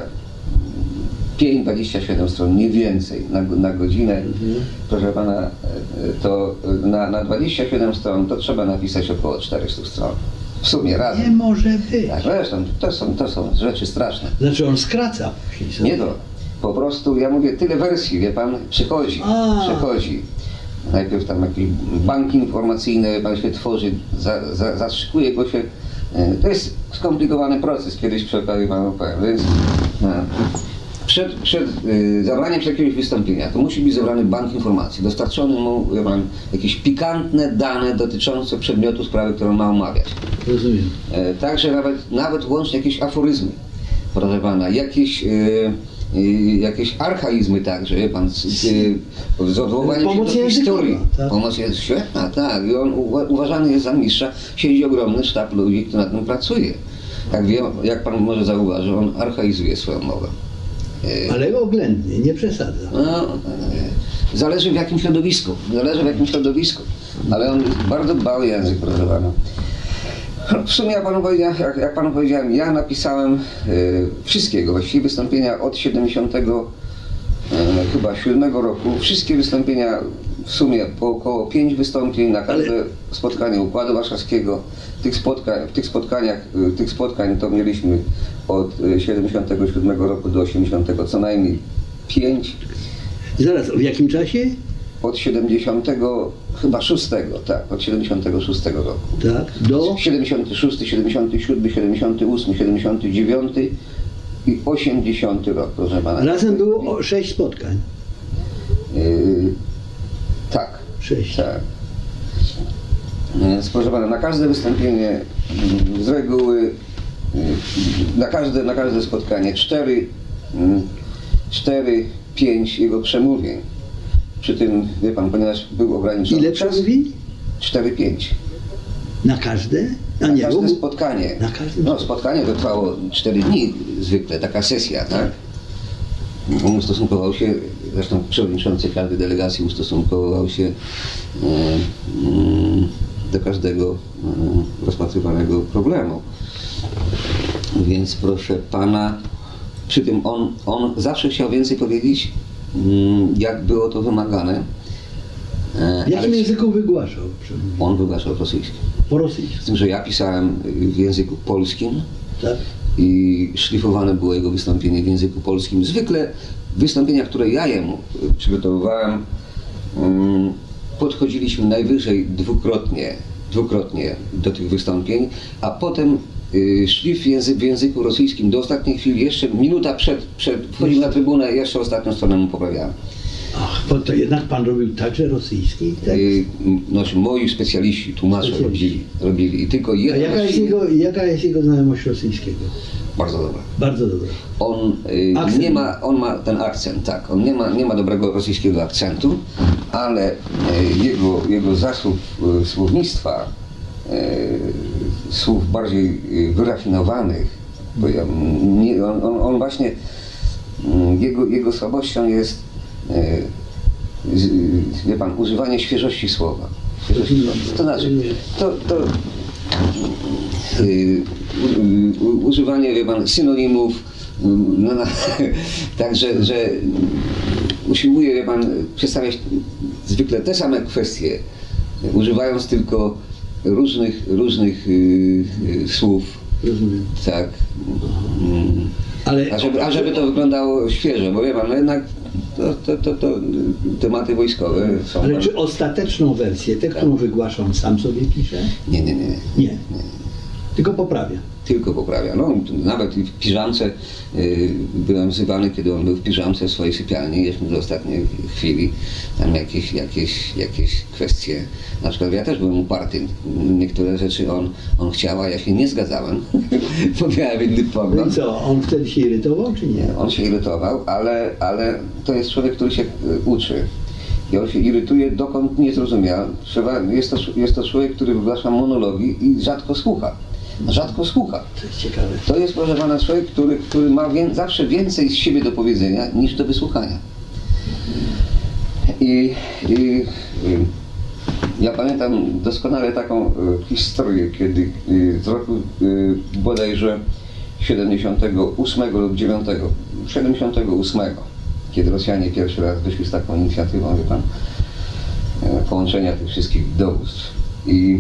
pięć dwadzieścia siedem stron, nie więcej na, na godzinę. Mhm. Proszę pana, e, to na, na dwadzieścia siedem stron to trzeba napisać około czterysta stron. W sumie Nie razem. może być. Tak, zresztą to są, to są rzeczy straszne. Znaczy on skraca. Nie to. Po prostu, ja mówię, tyle wersji, wie pan, przychodzi, A. przychodzi. Najpierw tam jakiś bank informacyjny pan się tworzy, za, za, zastrzykuje go się. E, To jest skomplikowany proces, kiedyś przy okazji panu powiem, więc e, przed, przed e, zabraniem się jakiegoś wystąpienia, to musi być zebrany bank informacji, dostarczony mu, wie pan, jakieś pikantne dane dotyczące przedmiotu sprawy, którą ma omawiać. Rozumiem. E, Także nawet, nawet łącznie jakieś aforyzmy, proszę pana, jakieś, e, e, jakieś archaizmy także, wie pan, z, e, z odwołaniem się Pomoc do historii. językowa, tak? Pomoc jest świetna, tak, i on uwa- uważany jest za mistrza, siedzi ogromny sztab ludzi, który nad tym pracuje. Jak, wie, jak pan może zauważyć, on archaizuje swoją mowę. E, Ale oględnie, nie przesadza. no, e, zależy w jakim środowisku, zależy w jakim środowisku, ale on bardzo dba o język, proszę pana. W sumie jak panu powiedziałem, jak, jak panu powiedziałem, ja napisałem e, wszystkiego, właściwie wystąpienia od siedemdziesiątego e, chyba siódmego roku, wszystkie wystąpienia w sumie po około pięć wystąpień na każde Ale- spotkanie Układu Warszawskiego. Tych spotkań, w tych spotkaniach, e, tych spotkań to mieliśmy od e, siedemdziesiątego siódmego roku do osiemdziesiątego co najmniej pięć. Zaraz, w jakim czasie? od siedemdziesiątego chyba szóstego, tak, od siedemdziesiątego szóstego roku. Tak, do... siedemdziesiąty szósty, siedemdziesiąty siódmy, siedemdziesiąty ósmy, siedemdziesiąty dziewiąty i osiemdziesiąty rok, proszę pana. Razem było o sześć spotkań. Yy, tak. Sześć. Tak. Więc proszę pana, na każde wystąpienie mm, z reguły, yy, na każde, na każde spotkanie cztery, mm, cztery, pięć jego przemówień. Przy tym, wie pan, ponieważ był ograniczony Ile czas, przemówień? cztery, pięć. Na każde? A Na nie, każde bo... spotkanie. Na każde No, spotkanie to trwało cztery dni zwykle, taka sesja, tak? On ustosunkował się, zresztą przewodniczący każdej delegacji ustosunkował się e, mm, do każdego e, rozpatrywanego problemu. Więc proszę pana, przy tym on, on zawsze chciał więcej powiedzieć, mm, jak było to wymagane. E, W jakim ale języku wygłaszał przemówienie? on wygłaszał rosyjski. Po rosyjsku, Z tym, że ja pisałem w języku polskim tak? i szlifowane było jego wystąpienie w języku polskim. Zwykle wystąpienia, które ja jemu przygotowywałem, mm, podchodziliśmy najwyżej dwukrotnie, dwukrotnie do tych wystąpień, a potem y, szli w, języ w języku rosyjskim do ostatniej chwili, jeszcze minuta przed, przed wchodził na trybunę, jeszcze ostatnią stronę mu poprawiałem. Ach, bo to jednak pan robił także rosyjski tekst? Y, znaczy, moi specjaliści, tłumacze Specjaliści. robili, robili i tylko A jeden jaka jest, rosyjski- jego, jaka jest jego znajomość rosyjskiego? bardzo dobra. Bardzo dobra. On y, Akcent. nie ma, on ma ten akcent, tak, on nie ma, nie ma dobrego rosyjskiego akcentu, ale y, jego, jego zasób y, słownictwa, y, słów bardziej y, wyrafinowanych, bo ja, nie, on, on, on właśnie, y, jego, jego słabością jest, y, z, y, wie pan, używanie świeżości słowa. Świeżości, to znaczy, to, to y, u, u, używanie, wie pan, synonimów, no, no, także, że usiłuje, wie pan, przedstawiać zwykle te same kwestie, używając tylko różnych, różnych y, y, słów, Rozumiem. tak, mm, Ale... a żeby, a żeby to wyglądało świeżo, bo wie pan, no jednak to, to, to, to tematy wojskowe są... Ale pan- czy ostateczną wersję, tę, którą wygłaszam, sam sobie pisze? Nie, nie, nie, nie. Nie. Tylko poprawia. Tylko poprawia. No, nawet w piżamce y, byłem wzywany, kiedy on był w piżamce w swojej sypialni, jeszcze do ostatniej chwili, tam jakieś, jakieś, jakieś kwestie, na przykład ja też byłem uparty, niektóre rzeczy on, on chciał, a ja się nie zgadzałem, bo miałem inny No pogląd. i co, on wtedy się irytował, czy nie? On się irytował, ale, ale to jest człowiek, który się y, uczy. I on się irytuje, dokąd nie zrozumiał. Trzeba, jest, to, jest to człowiek, który wygłasza monologi i rzadko słucha. Rzadko słucha. To jest ciekawe. To jest, proszę pana, człowiek, który, który ma wię, zawsze więcej z siebie do powiedzenia niż do wysłuchania. I, i, i ja pamiętam doskonale taką y, historię, kiedy y, z roku y, bodajże siedemdziesiątego ósmego lub dziewiątego, siedemdziesiątego ósmego, kiedy Rosjanie pierwszy raz wyszli z taką inicjatywą, wie pan, y, połączenia tych wszystkich dowództw. I,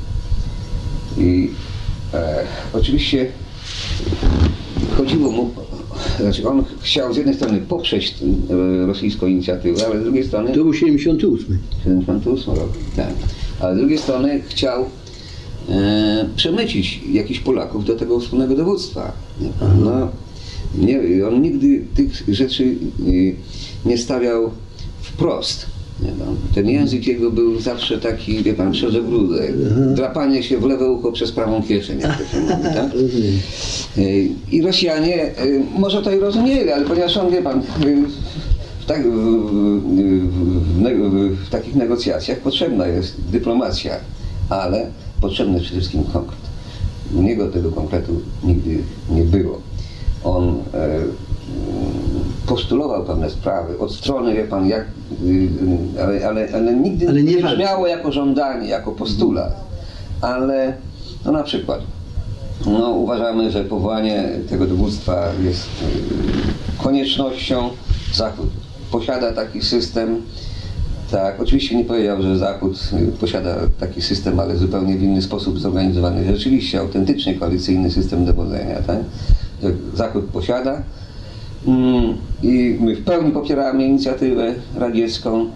i E, oczywiście chodziło mu, znaczy on chciał z jednej strony poprzeć e, rosyjską inicjatywę, ale z drugiej strony... To był siedemdziesiąty ósmy. siedemdziesiąty ósmy rok, tak. Ale z drugiej strony chciał e, przemycić jakichś Polaków do tego wspólnego dowództwa. No, nie, on nigdy tych rzeczy e, nie stawiał wprost. Nie, no. Ten język jego był zawsze taki, wie pan, przezogródek. Drapanie się w lewe ucho przez prawą kieszeń, jak to się mówi, tak? I Rosjanie może to i rozumieli, ale ponieważ on, wie pan, w, tak, w, w, w, w takich negocjacjach potrzebna jest dyplomacja, ale potrzebny jest przede wszystkim konkret. U niego tego konkretu nigdy nie było. On e, postulował pewne sprawy od strony, wie pan, jak, ale, ale, ale nigdy ale nie nie walczy. brzmiało jako żądanie, jako postulat. Ale no na przykład no, uważamy, że powołanie tego dowództwa jest y, koniecznością. Zachód posiada taki system. Tak, oczywiście nie powiedział, że Zachód y, posiada taki system, ale zupełnie w inny sposób zorganizowany. Rzeczywiście autentycznie koalicyjny system dowodzenia, tak? Że Zachód posiada. Mm, I my w pełni popieramy inicjatywę radziecką.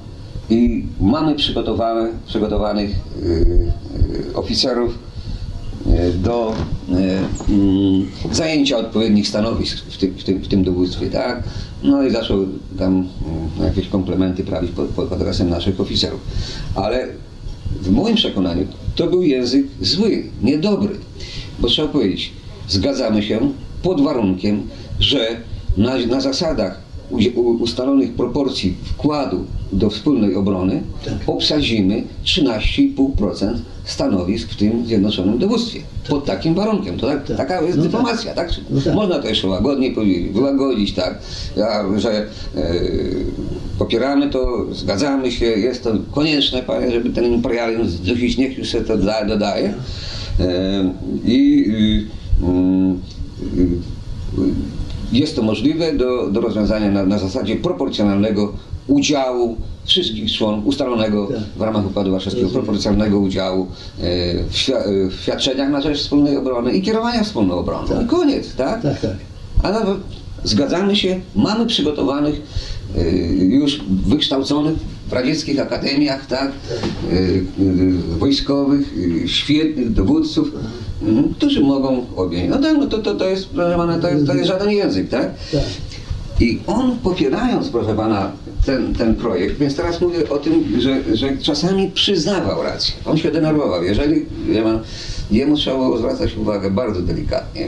i mamy przygotowane, przygotowanych y, y, oficerów y, do y, y, zajęcia odpowiednich stanowisk w tym, w tym, w tym dowództwie, tak? No i zaczął tam y, jakieś komplementy prawić pod, pod adresem naszych oficerów. Ale w moim przekonaniu to był język zły, niedobry, bo trzeba powiedzieć, zgadzamy się pod warunkiem, że na, na zasadach u, ustalonych proporcji wkładu do wspólnej obrony tak. obsadzimy trzynaście i pół procent stanowisk w tym zjednoczonym dowództwie. Tak. Pod takim warunkiem. To tak, tak. Taka jest no dyplomacja. Tak. Tak? No tak. Można to jeszcze łagodnie powiedzieć, wyłagodzić, tak? Ja, że e, popieramy to, zgadzamy się, jest to konieczne, panie, żeby ten imperializm zdusić, niech już się to dodaje. dodaje. E, I y, y, y, jest to możliwe do, do rozwiązania na, na zasadzie proporcjonalnego udziału wszystkich członków ustalonego tak. w ramach Układu Warszawskiego, proporcjonalnego udziału e, w, świ w świadczeniach na rzecz wspólnej obrony i kierowania wspólną obroną. Tak. I koniec, tak? Tak, tak. A nawet zgadzamy się, mamy przygotowanych e, już wykształconych w radzieckich akademiach, tak? E, e, wojskowych, e, świetnych dowódców, mhm, którzy mogą objąć. No tak, no to, to, to, jest, proszę pana, to, jest, to jest żaden język, tak? tak. I on, popierając, proszę pana, ten, ten projekt, więc teraz mówię o tym, że, że czasami przyznawał rację. On się denerwował. Jeżeli ja, jemu trzeba było zwracać uwagę bardzo delikatnie.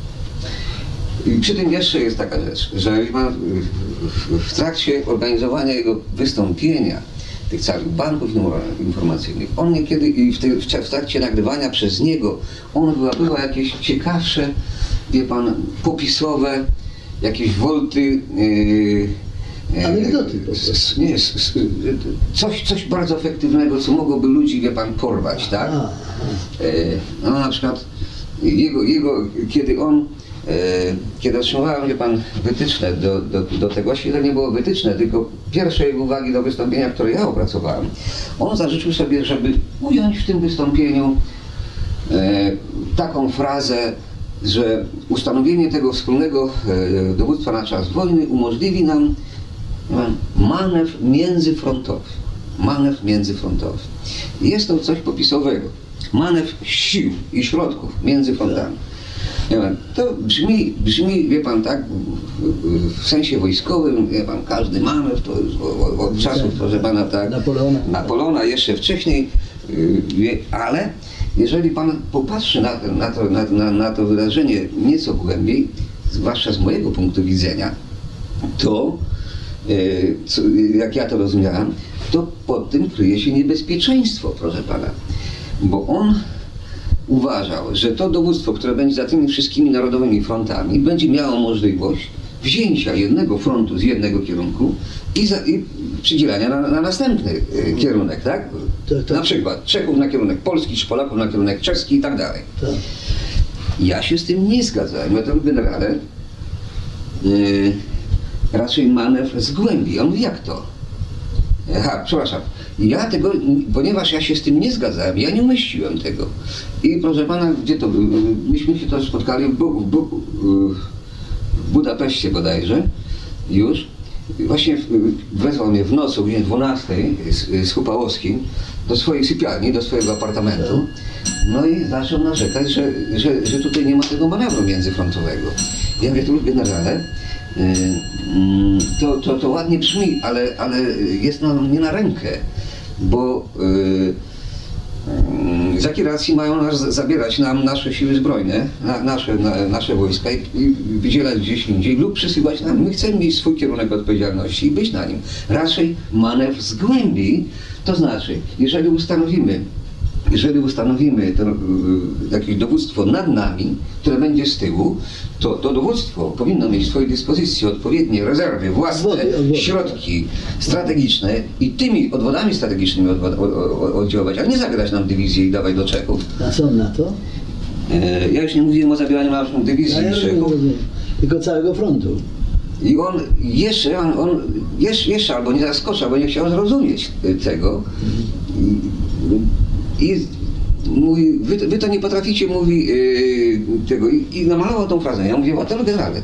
I przy tym jeszcze jest taka rzecz, że w trakcie organizowania jego wystąpienia, tych całych banków informacyjnych, on niekiedy i w, te, w trakcie nagrywania przez niego, on wyłapywał jakieś ciekawsze, wie pan, popisowe, jakieś wolty, yy, anegdoty. S, nie, s, s, coś, coś bardzo efektywnego, co mogłoby ludzi, wie pan, porwać, tak? A, a. E, no na przykład jego, jego kiedy on, e, kiedy otrzymywałem, wie pan, wytyczne do, do, do tego, właściwie to nie było wytyczne, tylko pierwsze jego uwagi do wystąpienia, które ja opracowałem, on zażyczył sobie, żeby ująć w tym wystąpieniu e, taką frazę, że ustanowienie tego wspólnego e, dowództwa na czas wojny umożliwi nam manewr międzyfrontowy. Manewr międzyfrontowy. Jest to coś popisowego. Manewr sił i środków między frontami. To brzmi, brzmi, wie pan, tak, w sensie wojskowym, wie pan, każdy manewr to od, od czasów, proszę pana, tak, Napoleona. Napoleona jeszcze wcześniej, ale jeżeli pan popatrzy na, na, to, na, na, na to wydarzenie nieco głębiej, zwłaszcza z mojego punktu widzenia, to co, jak ja to rozumiałem, to pod tym kryje się niebezpieczeństwo, proszę pana, bo on uważał, że to dowództwo, które będzie za tymi wszystkimi narodowymi frontami, będzie miało możliwość wzięcia jednego frontu z jednego kierunku i, za, i przydzielania na, na następny y, kierunek, tak? Tak, tak. Na przykład Czechów na kierunek polski, czy Polaków na kierunek czeski i tak dalej. Tak. Ja się z tym nie zgadzałem. Ja to generale y, raczej manewr z głębi. On mówi, jak to? Aha, przepraszam. Ja tego, ponieważ ja się z tym nie zgadzałem, ja nie umieściłem tego. I proszę pana, gdzie to było? Myśmy się to spotkali w, Bu, w, Bu, w Budapeszcie bodajże już. Właśnie wezwał mnie w nocy o godzinie dwunastej z, z Hupałowskim do swojej sypialni, do swojego apartamentu. No i zaczął narzekać, że, że, że tutaj nie ma tego manewru międzyfrontowego. Ja mówię, to generale, to, to, to ładnie brzmi, ale, ale jest nam nie na rękę, bo yy, z jakiej racji mają nas zabierać nam nasze siły zbrojne, na, nasze, na, nasze wojska i, i wydzielać gdzieś indziej lub przysyłać nam. My chcemy mieć swój kierunek odpowiedzialności i być na nim. Raczej manewr z głębi, to znaczy, jeżeli ustanowimy Jeżeli ustanowimy to, y, jakieś dowództwo nad nami, które będzie z tyłu, to to dowództwo powinno mieć w swojej dyspozycji odpowiednie rezerwy, własne Odwody, odwody. środki strategiczne i tymi odwodami strategicznymi odwo- od- od- oddziaływać, a nie zabierać nam dywizji i dawać do Czechów. A co na to? E, ja już nie mówiłem o zabieraniu nam dywizji Ja i rozumiem, Czechów. rozumiem. Tylko całego frontu. I on jeszcze, on, on jeszcze, jeszcze albo nie zaskoczył, albo nie chciał zrozumieć tego. I, i mówi, wy, wy to nie potraficie, mówi yy, tego. I, I namalował tą frazę. Ja mówię, o to generale.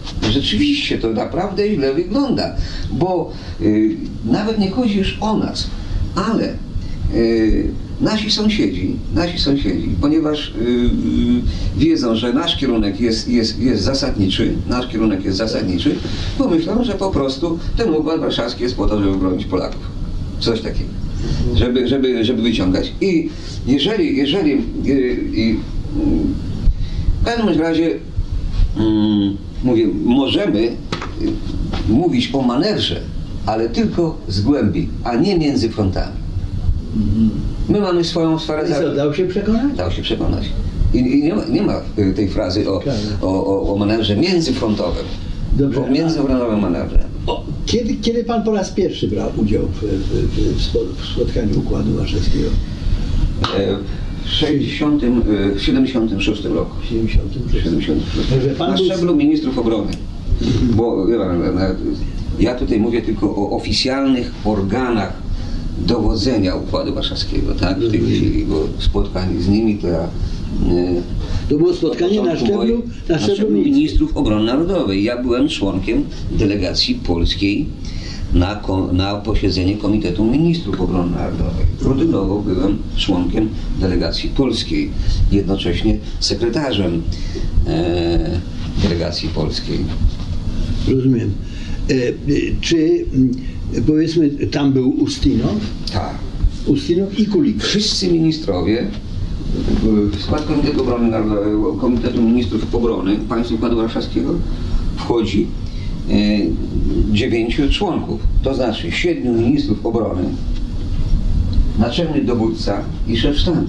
Rzeczywiście to naprawdę źle wygląda, bo y, nawet nie chodzi już o nas, ale y, nasi sąsiedzi, nasi sąsiedzi, ponieważ y, y, wiedzą, że nasz kierunek jest, jest, jest zasadniczy, nasz kierunek jest zasadniczy, pomyślą, że po prostu ten Układ Warszawski jest po to, żeby bronić Polaków. Coś takiego. Żeby, żeby, żeby wyciągać. I jeżeli, jeżeli y, y, w każdym razie mm, mówię, możemy y, mówić o manewrze, ale tylko z głębi, a nie między frontami. My mamy swoją sferę. I co, dał się przekonać? Dał się przekonać. I, i nie, ma, nie ma tej frazy o, o, o, o manewrze międzyfrontowym. Dobrze. O międzyfrontowym manewrze. O, kiedy, kiedy pan po raz pierwszy brał udział w, w, w, spod, w spotkaniu Układu Warszawskiego? E, w sześćdziesiątym, w siedemdziesiątym szóstym roku. siedemdziesiątym szóstym. siedemdziesiątym szóstym. Może pan Na był- szczeblu ministrów obrony. Bo wie pan, ja tutaj mówię tylko o oficjalnych organach dowodzenia Układu Warszawskiego, tak? W tej chwili, bo spotkań z nimi to ja... e, To było spotkanie na szczeblu, mojej- na szczeblu ministrów. ministrów obrony narodowej. Ja byłem członkiem delegacji polskiej na, ko, na posiedzenie Komitetu Ministrów Obrony Narodowej. Rutynowo byłem członkiem delegacji polskiej, jednocześnie sekretarzem e, delegacji polskiej. Rozumiem. E, e, czy m, powiedzmy tam był Ustinow, Tak. Ustinow i Kulik. Wszyscy ministrowie, w skład Komitetu Obrony Narodowej, Komitetu Ministrów Obrony Państwa Układu Warszawskiego wchodzi e, dziewięciu członków, to znaczy siedmiu ministrów obrony, naczelny dowódca i szef stanu.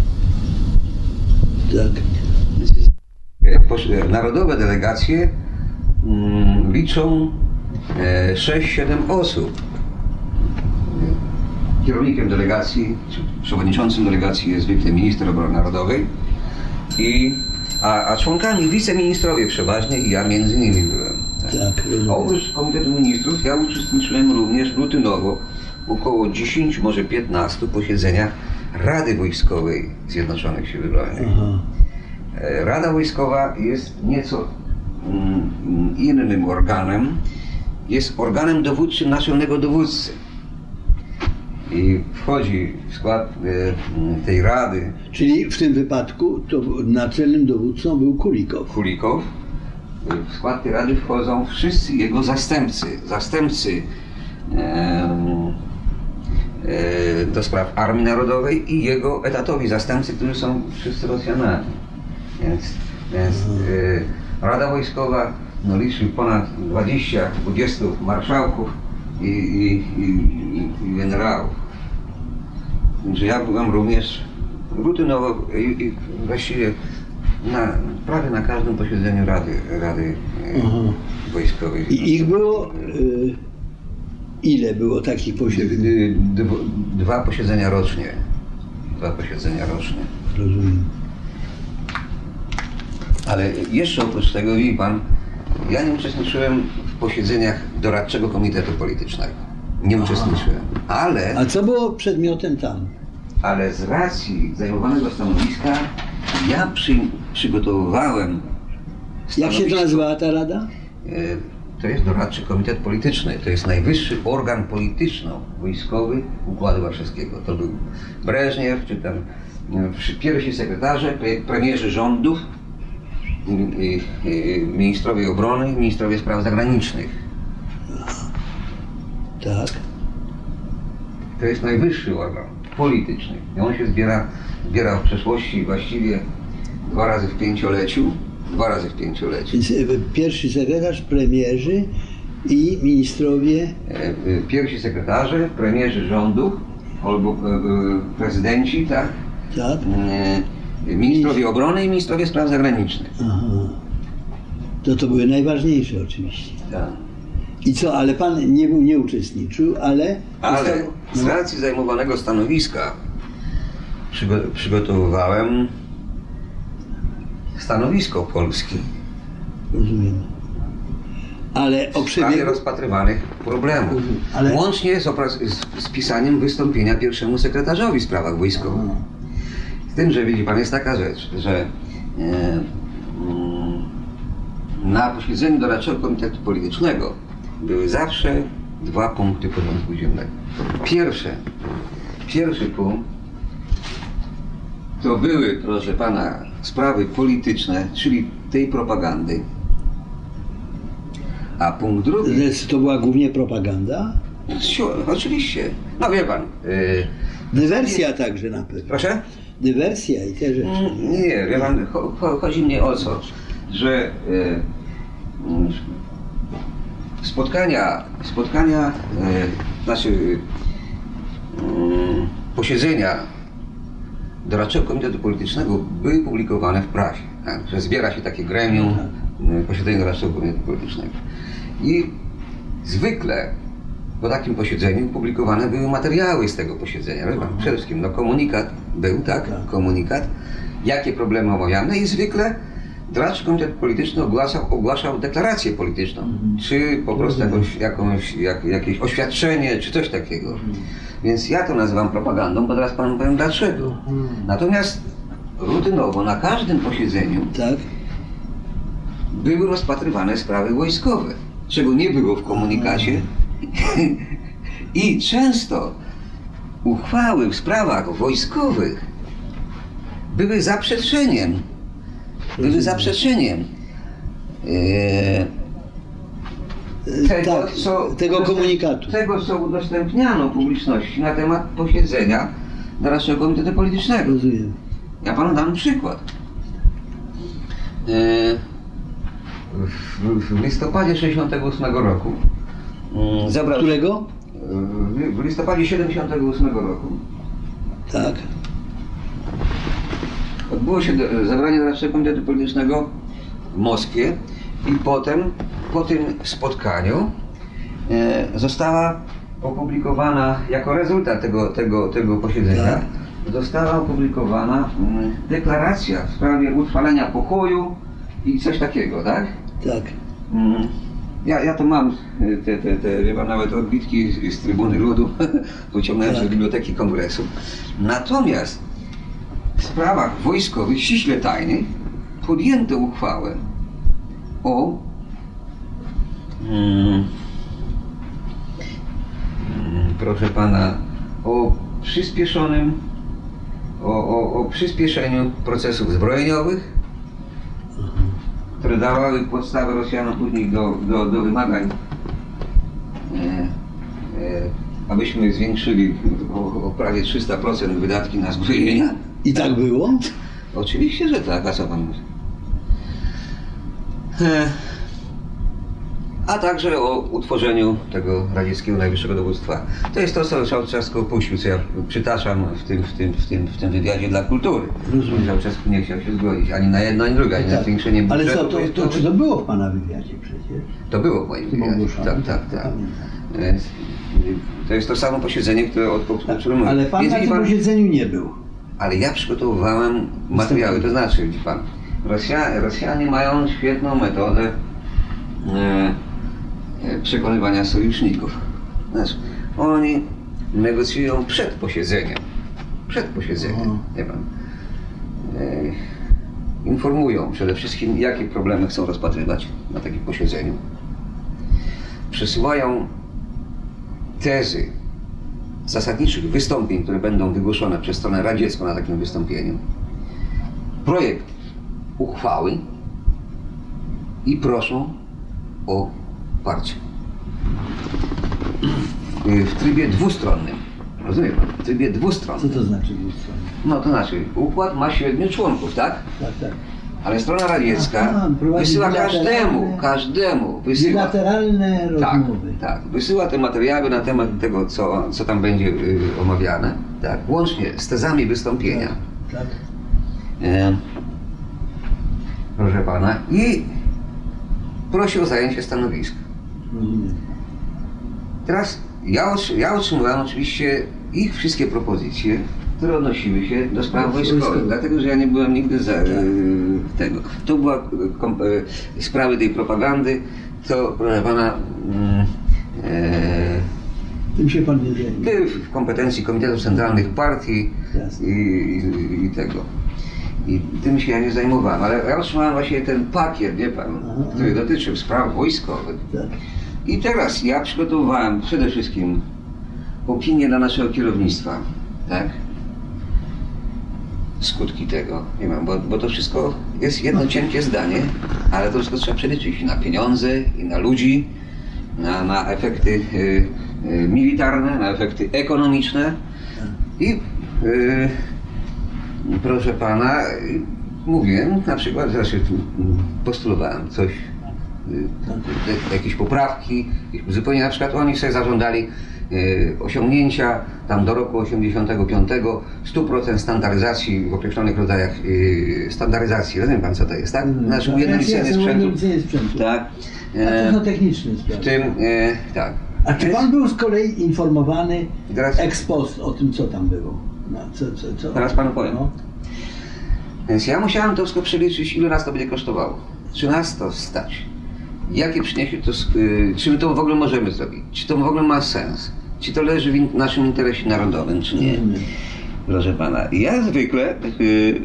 Tak. E, posz- e, Narodowe delegacje mm, liczą e, sześć siedem osób. Kierownikiem delegacji, czy przewodniczącym delegacji jest zwykle minister obrony narodowej, i, a, a członkami wiceministrowie przeważnie i ja między nimi byłem. Tak. Tak, rozumiem. Oprócz Komitetu Ministrów ja uczestniczyłem również rutynowo w około dziesięciu, może piętnastu posiedzeniach Rady Wojskowej Zjednoczonych Sił Zbrojnych. Aha. E, Rada Wojskowa jest nieco mm, innym organem. Jest organem dowódczym naczelnego dowódcy. I wchodzi w skład e, tej rady Czyli w tym wypadku to naczelnym dowódcą był Kulikow. Kulikow. W skład tej rady wchodzą wszyscy jego zastępcy. Zastępcy e, e, do spraw Armii Narodowej i jego etatowi zastępcy, którzy są wszyscy Rosjanami. Więc, więc e, Rada Wojskowa no, liczy ponad dwadzieścia dwudziestu marszałków i, i, i, i, i generałów. Że ja byłem również rutynowo i, i właściwie na, prawie na każdym posiedzeniu Rady, Rady Aha. e, Wojskowej. I ich było... Y, ile było takich D- posiedzeń? d- d- Dwa posiedzenia rocznie. Dwa posiedzenia rocznie. Rozumiem. Ale jeszcze oprócz tego, widzi pan, ja nie uczestniczyłem w posiedzeniach doradczego komitetu politycznego. Nie uczestniczyłem. Ale, A co było przedmiotem tam? ale z racji zajmowanego stanowiska ja przy, przygotowywałem Jak się stanowisko. nazywała ta rada? E, To jest doradczy komitet polityczny. To jest najwyższy organ polityczno-wojskowy Układu Warszawskiego. To był Breżniew, czy tam e, pierwsi sekretarze, pre- premierzy rządów, i, i, i, ministrowie obrony, ministrowie spraw zagranicznych. Tak. To jest najwyższy organ polityczny. I on się zbiera, zbiera w przeszłości właściwie dwa razy w pięcioleciu. Dwa razy w pięcioleciu. Więc y, pierwszy sekretarz, premierzy i ministrowie. E, e, Pierwsi sekretarze, premierzy rządów, albo e, e, prezydenci, tak? Tak. E, Ministrowie obrony i ministrowie spraw zagranicznych. Aha. To to były najważniejsze oczywiście. Tak. I co, ale pan nie, nie uczestniczył, ale... Ale No, z racji zajmowanego stanowiska przygo- przygotowywałem stanowisko Polski rozumiem. Ale o w sprawie przebiegu... rozpatrywanych problemów. Ale- Łącznie z, opra- z, z pisaniem wystąpienia pierwszemu sekretarzowi w sprawach wojskowych. Z tym, że widzi pan, jest taka rzecz, że e, mm, na posiedzeniu doradczego komitetu politycznego były zawsze dwa punkty porządku dziennego. Pierwsze, pierwszy punkt to były, proszę pana, sprawy polityczne, czyli tej propagandy. A punkt drugi... To była głównie propaganda? Oczywiście. No wie pan... Yy, Dywersja zasadzie... także na pewno. Proszę? Dywersja i te rzeczy. Nie, wie pan, cho chodzi mnie o co, że yy, spotkania, spotkania, yy, znaczy yy, posiedzenia doradczego komitetu politycznego były publikowane w prasie, tak, że zbiera się takie gremium, posiedzenie doradczego komitetu politycznego. I zwykle po takim posiedzeniu publikowane były materiały z tego posiedzenia. Przede wszystkim no, komunikat był, tak, komunikat, jakie problemy omawiane i zwykle doradczy komitet polityczny ogłaszał, ogłaszał deklarację polityczną, mhm. czy po prostu jakąś, jakąś, jak, jakieś oświadczenie, czy coś takiego. Mhm. Więc ja to nazywam propagandą, bo teraz panu powiem dlaczego. Mhm. Natomiast rutynowo na każdym posiedzeniu tak. były rozpatrywane sprawy wojskowe, czego nie było w komunikacie. I często uchwały w sprawach wojskowych były zaprzeczeniem, były zaprzeczeniem e, tego, tak, co, tego komunikatu. Tego, co udostępniano publiczności na temat posiedzenia doradczego komitetu politycznego. Rozumiem. Ja panu dam przykład. E, w, w listopadzie sześćdziesiątego ósmego roku Zabrał, Którego? W listopadzie siedemdziesiątego ósmego roku. Tak. Odbyło się zebranie doradczego komitetu politycznego w Moskwie i potem, po tym spotkaniu e, została opublikowana, jako rezultat tego, tego, tego posiedzenia, tak. została opublikowana m, deklaracja w sprawie utrwalenia pokoju i coś takiego, tak? Tak. Mm. Ja, ja to mam, te, te, te, wie pan, nawet odbitki z Trybuny Ludu, wyciągnąłem tak. z Biblioteki Kongresu. Natomiast w sprawach wojskowych, ściśle tajnych, podjęto uchwałę o mm, proszę pana, o przyspieszonym, o, o, o przyspieszeniu procesów zbrojeniowych, które dawały podstawę Rosjanom później do, do, do wymagań, e, e, abyśmy zwiększyli o, o prawie trzysta procent wydatki na zbrojenia. I tak było? Oczywiście, że tak, a co pan mówi? E, a także o utworzeniu tego radzieckiego najwyższego dowództwa. To jest to, co Czałczewski opuścił, co ja przytaczam w tym, w tym, w tym, w tym wywiadzie dla kultury. Czałczewski nie chciał się zgodzić ani na jedno, ani drugie, ani tak. na zwiększenie budżetu. Ale co, to, to, czy to było w pana wywiadzie przecież? To było w moim wywiadzie, tak, tak, tak. To jest to samo posiedzenie, które od tak, którym mówię. Ale pan na tym pan... posiedzeniu nie był. Ale ja przygotowywałem materiały, to znaczy, widzi pan, Rosja, Rosjanie mają świetną metodę e, przekonywania sojuszników. Znaczy, oni negocjują przed posiedzeniem. Przed posiedzeniem, wie pan. E, informują przede wszystkim, jakie problemy chcą rozpatrywać na takim posiedzeniu. Przesyłają tezy zasadniczych wystąpień, które będą wygłoszone przez stronę radziecką na takim wystąpieniu. Projekt uchwały i proszą o parcie. W trybie dwustronnym. Rozumie pan? W trybie dwustronnym. Co to znaczy dwustronny? No to znaczy, układ ma siedmiu członków, tak? Tak, tak. Ale strona radziecka Aha, wysyła każdemu, każdemu wysyła. Bilateralne rozmowy. Tak, tak. Wysyła te materiały na temat tego, co, co tam będzie y, omawiane, tak, łącznie z tezami wystąpienia. Tak. tak. E, proszę pana, i prosi o zajęcie stanowiska. Mhm. Teraz ja, ja otrzymywałem oczywiście ich wszystkie propozycje, które odnosiły się do spraw wojskowych, dlatego że ja nie byłem nigdy za tak. tego. To była kom, sprawy tej propagandy, to proszę pana e, tym się pan nie zajmuje. W kompetencji Komitetów Centralnych Partii i, i, i tego. I tym się ja nie zajmowałem, ale ja otrzymałem właśnie ten pakiet, wie pan, Aha. który dotyczył spraw wojskowych. Tak. I teraz ja przygotowywałem przede wszystkim opinię dla naszego kierownictwa, tak? Skutki tego, nie wiem, bo, bo to wszystko jest jedno cienkie zdanie, ale to wszystko trzeba przeliczyć na pieniądze i na ludzi, na, na efekty y, y, militarne, na efekty ekonomiczne i y, proszę pana, y, mówiłem na przykład, znaczy tu postulowałem coś, y, jakieś poprawki, zupełnie na przykład oni sobie zażądali y, osiągnięcia tam do roku osiemdziesiątego piątego stu procent standaryzacji w określonych rodzajach y, standaryzacji. Rozumie pan, co to jest, tak? Znaczy ujednolicenie sprzętu. sprzętu. Tak. A to na techniczny sprawy. W tym, e, tak. A czy pan był z kolei informowany Teraz- ex post o tym, co tam było? No, co, co, co? Teraz panu powiem. No. Więc ja musiałem to wszystko przeliczyć, ile nas to będzie kosztowało. Czy nas to stać? Jakie przyniesie to, sk- y, czy my to w ogóle możemy zrobić? Czy to w ogóle ma sens? Czy to leży w in- naszym interesie narodowym, czy nie? Rozumiem. Proszę pana, ja zwykle y,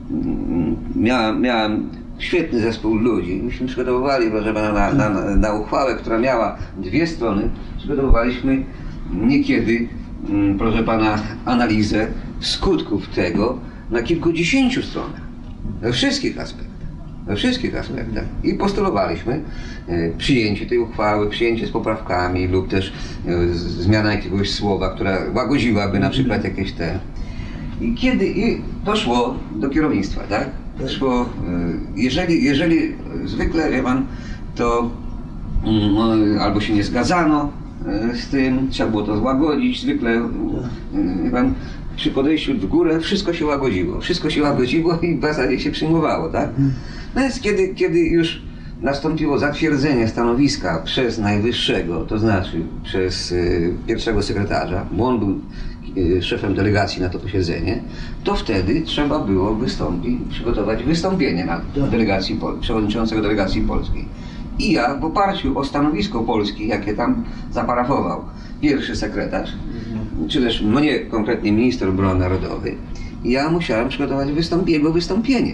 miałem, miałem świetny zespół ludzi. Myśmy przygotowywali, proszę pana, na, na, na uchwałę, która miała dwie strony. Przygotowywaliśmy niekiedy, mm, proszę pana, analizę skutków tego na kilkudziesięciu stronach. We wszystkich aspektach. We wszystkich aspektach. I postulowaliśmy e, przyjęcie tej uchwały, przyjęcie z poprawkami lub też e, z- zmiana jakiegoś słowa, która łagodziłaby na przykład jakieś te... I kiedy i doszło do kierownictwa, tak? Doszło, e, jeżeli, jeżeli zwykle, wie pan, to mm, no, albo się nie zgadzano e, z tym, trzeba było to złagodzić, zwykle, e, wie pan, przy podejściu w górę wszystko się łagodziło, wszystko się łagodziło i w zasadzie się przyjmowało, tak? No więc kiedy, kiedy już nastąpiło zatwierdzenie stanowiska przez najwyższego, to znaczy przez y, pierwszego sekretarza, bo on był y, szefem delegacji na to posiedzenie, to wtedy trzeba było wystąpić, przygotować wystąpienie na delegacji, pol- przewodniczącego delegacji polskiej. I ja w oparciu o stanowisko Polski, jakie tam zaparafował pierwszy sekretarz, czy też mnie konkretnie minister obrony narodowej, ja musiałem przygotować wystąp- jego wystąpienie.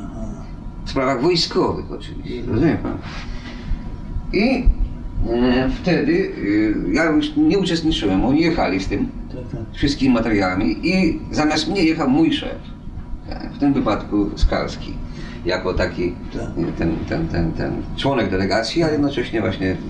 W sprawach wojskowych oczywiście, rozumie pan? I e, wtedy e, ja już nie uczestniczyłem, oni jechali z tym, Tak, tak. wszystkimi materiałami i zamiast mnie jechał mój szef, tak, w tym wypadku Skalski, jako taki Tak. e, ten, ten, ten, ten członek delegacji, a jednocześnie właśnie e,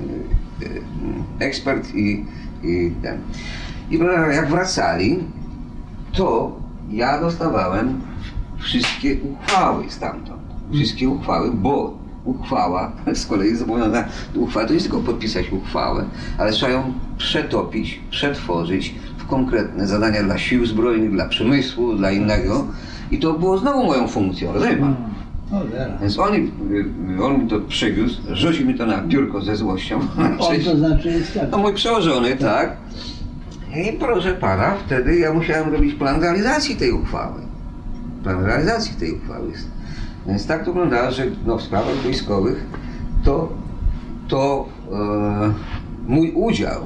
e, ekspert i, i ten. I jak wracali, to ja dostawałem wszystkie uchwały stamtąd. Wszystkie uchwały, bo uchwała z kolei zobowiązana, uchwała to nie tylko podpisać uchwałę, ale trzeba ją przetopić, przetworzyć w konkretne zadania dla sił zbrojnych, dla przemysłu, dla innego. I to było znowu moją funkcją, rozumie pan? Cholera. Więc on, on mi to przywiózł, rzucił mi to na biurko ze złością. On to znaczy jest tak. No mój przełożony, tak. I proszę pana, wtedy ja musiałem robić plan realizacji tej uchwały. Plan realizacji tej uchwały. Więc tak to wyglądało, że no, w sprawach wojskowych to, to e, mój udział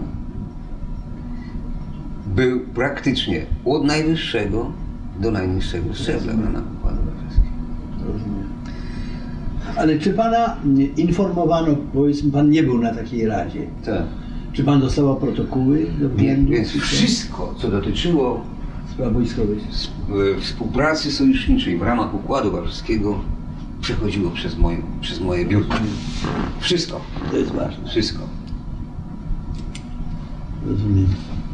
był praktycznie od najwyższego do najniższego szczebla na Układu Warszawskiego. Rozumiem. Ale czy pana nie informowano, powiedzmy, pan nie był na takiej radzie, Tak. czy pan dostawał protokoły do Więc, błędów? więc czy co? wszystko, co dotyczyło Spraw wojskowych. e, współpracy sojuszniczej w ramach Układu Warszawskiego, przechodziło przez moje, przez moje biurko. Wszystko. To jest ważne. Wszystko. Rozumiem.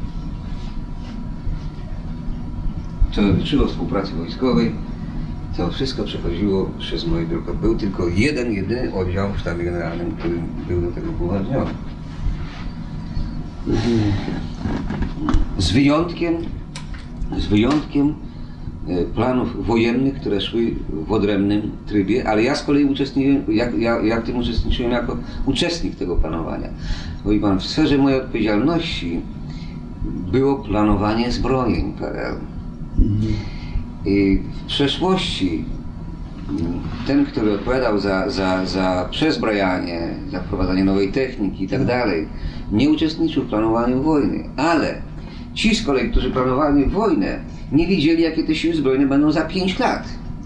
Co dotyczyło współpracy wojskowej, to wszystko przechodziło przez moje biurko. Był tylko jeden, jedyny oddział w sztabie generalnym, który był do tego upoważniony. Rozumiem. Z wyjątkiem, z wyjątkiem e, planów wojennych, które szły w odrębnym trybie, ale ja z kolei uczestniczyłem, jak, ja, ja w tym uczestniczyłem jako uczestnik tego planowania. Mówi pan, w sferze mojej odpowiedzialności było planowanie zbrojeń P R L. Mhm. I w przeszłości ten, który odpowiadał za, za, za przezbrajanie, za wprowadzanie nowej techniki i tak dalej, nie uczestniczył w planowaniu wojny, ale ci z kolei, którzy planowali wojnę, nie wiedzieli, jakie te siły zbrojne będą za pięć lat.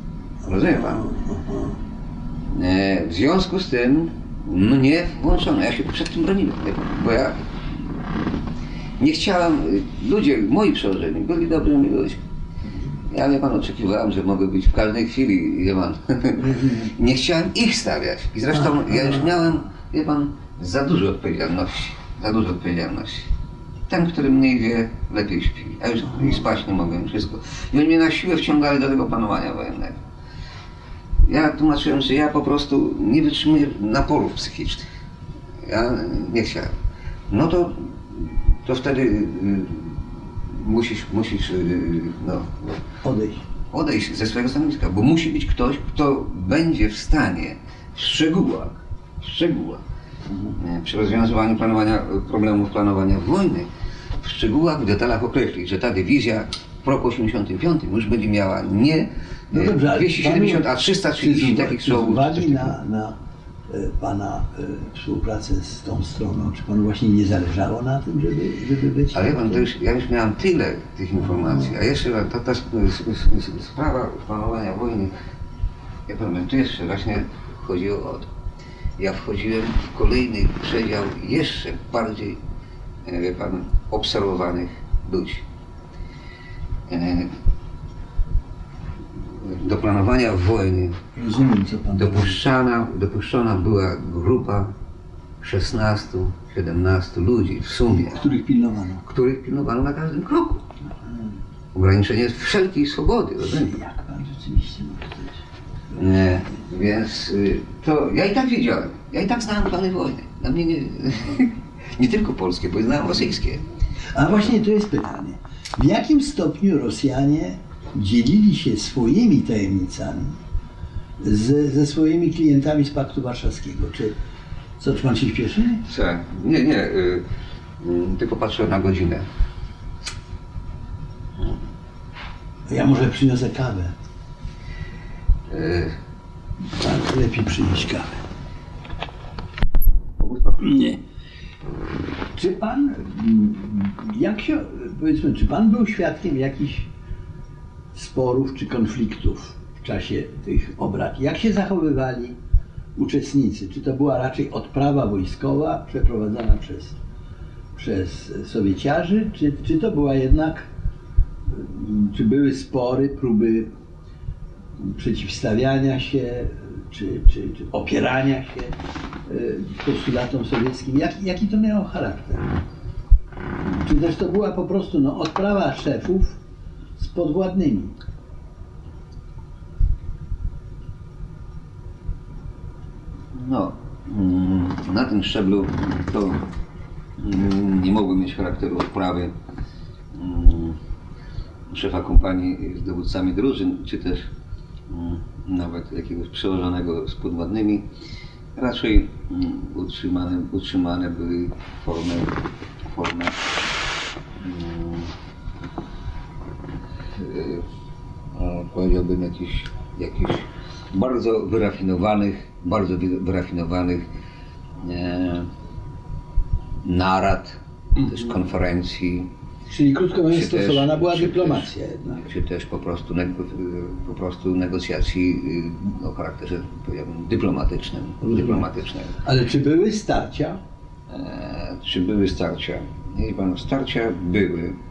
Rozumie pan? E, w związku z tym mnie włączono, ja się przed tym broniłem, bo ja nie chciałem, ludzie, moi przełożeni byli dobrymi ludźmi. Ja, wie pan, oczekiwałem, że mogę być w każdej chwili, wie pan. Nie chciałem ich stawiać. I zresztą ja już miałem, wie pan, za dużo odpowiedzialności. Za dużo odpowiedzialności. Ten, który mniej wie, lepiej śpi. Ja już i spać nie mogłem, wszystko. I oni mnie na siłę wciągali do tego planowania wojennego. Ja tłumaczyłem, że ja po prostu nie wytrzymuję naporów psychicznych. Ja nie chciałem. No to, to wtedy y, musisz, musisz y, no, Odejść. odejść ze swojego stanowiska, bo musi być ktoś, kto będzie w stanie w szczegółach, w szczegółach mhm. przy rozwiązywaniu planowania, problemów planowania wojny, w szczegółach, w detalach określić, że ta dywizja w roku osiemdziesiątym piątym już będzie miała nie no dobrze, dwieście siedemdziesiąt, a trzysta trzydzieści takich czołgów. Z uwagi na, na e, pana e, współpracę z tą stroną, czy panu właśnie nie zależało na tym, żeby, żeby być... Ale pan, to już, ja już miałem tyle tych informacji, a jeszcze ta, ta sprawa planowania wojny, ja powiem, tu jeszcze właśnie chodziło o to. Ja wchodziłem w kolejny przedział jeszcze bardziej, wie pan, obserwowanych ludzi. Do planowania wojny Rozumiem, co pan dopuszczana, dopuszczona była grupa szesnastu, siedemnastu ludzi w sumie, których pilnowano. których pilnowano na każdym kroku. Ograniczenie wszelkiej swobody. Czyli jak pan rzeczywiście może powiedzieć? Nie, więc y, to ja i tak wiedziałem. Ja i tak znałem plany wojny. Dla mnie nie, nie tylko polskie, bo znałem rosyjskie. A właśnie to jest pytanie. W jakim stopniu Rosjanie dzielili się swoimi tajemnicami z, ze swoimi klientami z Paktu Warszawskiego? Czy co, czy pan się śpieszy? Co? Nie, nie. Y, y, tylko patrzę na godzinę. Ja może przyniosę kawę. Y, Tak, lepiej przynieść kawę. Nie. Czy pan, jak się, powiedzmy, czy pan był świadkiem jakichś sporów czy konfliktów w czasie tych obrad? Jak się zachowywali uczestnicy? Czy to była raczej odprawa wojskowa przeprowadzana przez, przez Sowieciarzy, czy, czy to była jednak, czy były spory, próby przeciwstawiania się, czy, czy, czy opierania się postulatom sowieckim? Jak, jaki to miało charakter? Czy też to była po prostu no, odprawa szefów z podwładnymi? No, na tym szczeblu to nie mogły mieć charakteru odprawy szefa kompanii z dowódcami drużyn, czy też nawet jakiegoś przełożonego z podwładnymi. Raczej utrzymane, utrzymane były formy, formy yy, powiedziałbym jakichś, jakichś bardzo wyrafinowanych, bardzo wyrafinowanych e, narad, mm-hmm. też konferencji. Czyli krótko mówiąc stosowana była czy dyplomacja też, jednak. Czy też po prostu, po prostu negocjacji o charakterze, powiedziałbym, dyplomatycznym. dyplomatycznym. Ale czy były starcia? E, czy były starcia? Nie, pan, starcia były e,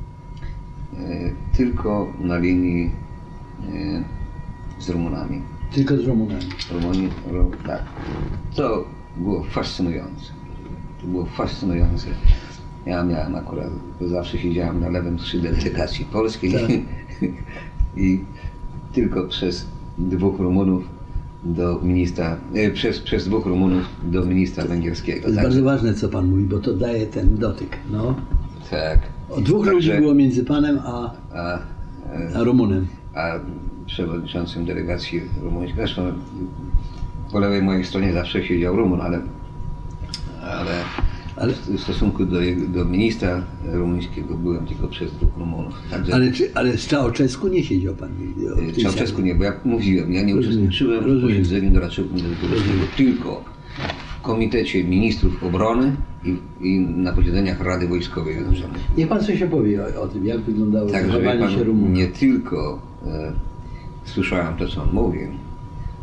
tylko na linii e, z Rumunami. Tylko z Rumunami. Rumuni, Rum, tak. To było fascynujące. To było fascynujące. Ja miałem akurat, zawsze siedziałem na lewym skrzydle delegacji polskiej tak. I tylko przez dwóch Rumunów do ministra, e, przez, przez dwóch Rumunów do ministra węgierskiego. To jest tak, bardzo ważne, co pan mówi, bo to daje ten dotyk. No. Tak. O dwóch Także, ludzi było między panem a, a, a Rumunem. A przewodniczącym delegacji rumuńskiej, zresztą po lewej mojej stronie zawsze siedział Rumun, ale, ale Ale, w stosunku do, do ministra rumuńskiego byłem tylko przez dwóch Rumunów. Także, ale, czy, ale z Ceaușescu nie siedział pan nigdy? Z Ceaușescu nie, bo jak mówiłem, ja nie uczestniczyłem w posiedzeniu doradczego komitetu, tylko w Komitecie Ministrów Obrony i, i na posiedzeniach Rady Wojskowej. Niech pan coś opowie o, o tym, jak wyglądało zachowanie się Rumunów. Nie tylko e, słyszałem to, co on mówił,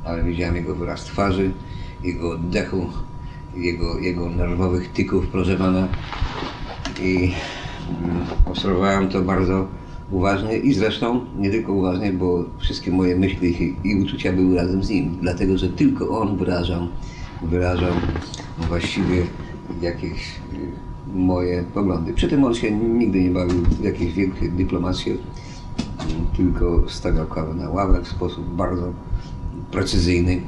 ale widziałem jego wyraz twarzy, jego oddechu, jego, jego nerwowych tyków, proszę pana. I obserwowałem to bardzo uważnie i zresztą nie tylko uważnie, bo wszystkie moje myśli i uczucia były razem z nim, dlatego że tylko on wyrażał, wyrażał właściwie jakieś moje poglądy. Przy tym on się nigdy nie bawił w jakieś wielkie dyplomacje, tylko stawiał kawę na ławę w sposób bardzo precyzyjny.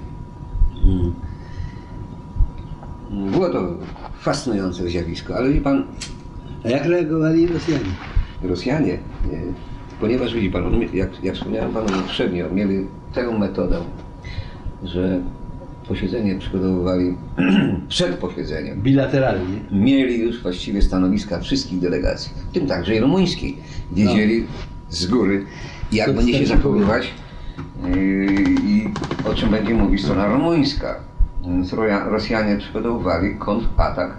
Było to fascynujące zjawisko, ale wie pan... A jak reagowali Rosjanie? Rosjanie, ponieważ widzi pan, jak, jak wspomniałem panu poprzednio, mieli tę metodę, że posiedzenie przygotowywali przed posiedzeniem. Bilateralnie. Mieli już właściwie stanowiska wszystkich delegacji, w tym także i rumuńskiej. Wiedzieli no. z góry, jak to będzie się zachowywać i o czym będzie mówić strona rumuńska. Więc Rosjanie przygotowywali kontratak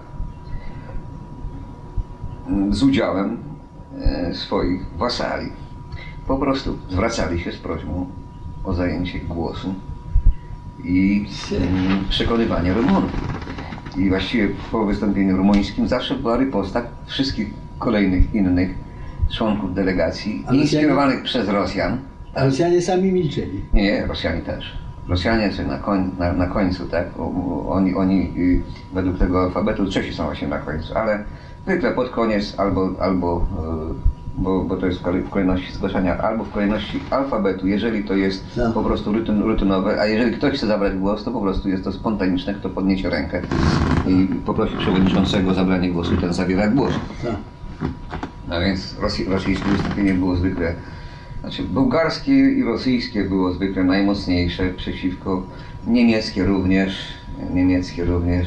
z udziałem swoich wasali. Po prostu zwracali się z prośbą o zajęcie głosu i przekonywanie Rumunów. I właściwie po wystąpieniu rumuńskim zawsze była riposta wszystkich kolejnych innych członków delegacji, a inspirowanych Rosjanie, przez Rosjan. A Rosjanie sami milczeli? Nie, Rosjanie też. Rosjanie na, koń, na, na końcu, tak? Oni, oni według tego alfabetu, Czesi są właśnie na końcu, ale zwykle pod koniec albo, albo bo, bo to jest w kolejności zgłaszania, albo w kolejności alfabetu, jeżeli to jest no. po prostu rutyn, rutynowe, a jeżeli ktoś chce zabrać głos, to po prostu jest to spontaniczne, kto podniesie rękę i poprosi przewodniczącego o zabranie głosu, ten zabiera głos. No. A więc rosy, rosyjskie wystąpienie było zwykle, znaczy bułgarskie i rosyjskie było zwykle najmocniejsze przeciwko, niemieckie również, niemieckie również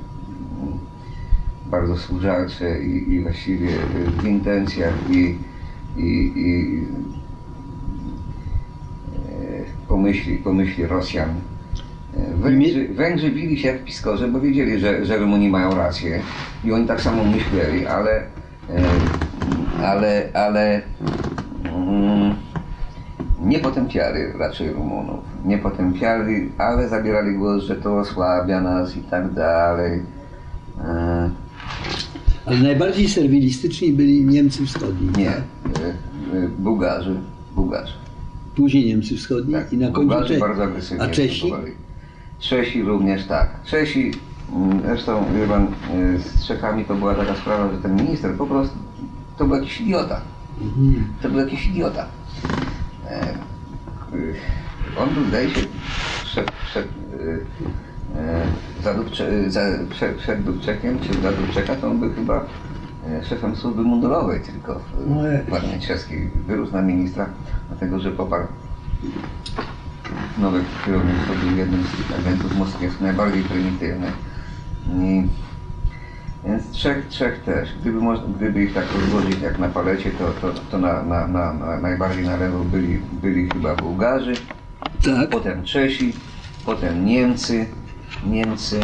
bardzo służalcze i, i właściwie w intencjach i, i, i pomyśli, pomyśli Rosjan. Węgrzy, Węgrzy bili się jak piskorze, bo wiedzieli, że, że Rumuni mają rację i oni tak samo myśleli, ale ale, ale mm, nie potępiali raczej Rumunów, nie potępiali, ale zabierali głos, że to osłabia nas i tak dalej. Ale najbardziej serwilistyczni byli Niemcy wschodni. Nie, tak? Bułgarzy, Bułgarzy. Później Niemcy wschodni tak, i na końcu Bułgarzy Czesi. bardzo agresywnie. A Czesi? Czesi również tak. Czesi, zresztą wie pan, z Czechami to była taka sprawa, że ten minister po prostu to był jakiś idiota. Mhm. To był jakiś idiota. On był, zdaje się, przed, przed, za Dubcze, za, przed, przed Dubczekiem, czy za Dubczeka, to on był chyba szefem służby mundurowej tylko w armii czeskiej. Wyrósł na ministra, dlatego że poparł nowy kierownik, to był jednym z tych agentów moskiewskich, najbardziej prymitywny. I, więc Czech, Czech też. Gdyby, można, gdyby ich tak rozłożyć jak na palecie, to, to, to na, na, na, na najbardziej na lewo byli, byli chyba Bułgarzy, tak. Potem Czesi, potem Niemcy, Niemcy,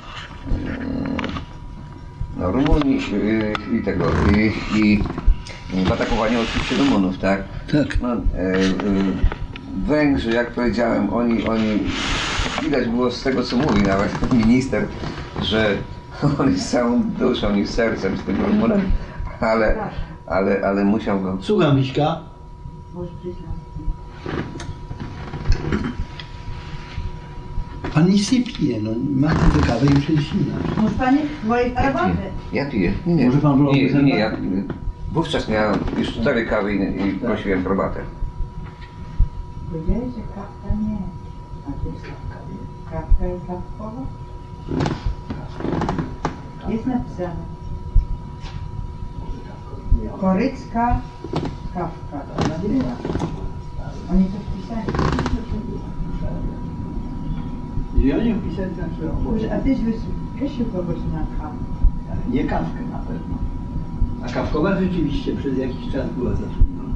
no Rumuni i tego, i, i, i w atakowaniu oczywiście Rumunów, tak? Tak. No, e, e, Węgrzy, jak powiedziałem, oni, oni, widać było z tego, co mówi nawet minister, że on jest całą duszą i sercem z tym Rumunem, ale, ale, ale musiał go... Słucham, Miśka. Pan nic nie pije, no ma tę kawę i już jest zimna. Może pani mojej herbaty? Ja piję. Nie, nie. Może pan nie, nie, nie, ja wówczas miałem już cztery kawy i, i prosiłem herbatę. Powiedziałeś, że kawka nie. A to jest kawka. Kawka jest kawkowa? Jest napisane. Korycka kawka. Oni to wpisali. I oni wpisali ten Boże, a tyś wyświetlił kogoś na kawkę. Nie kawkę na pewno. A kawkowa rzeczywiście przez jakiś czas była zatrudniona.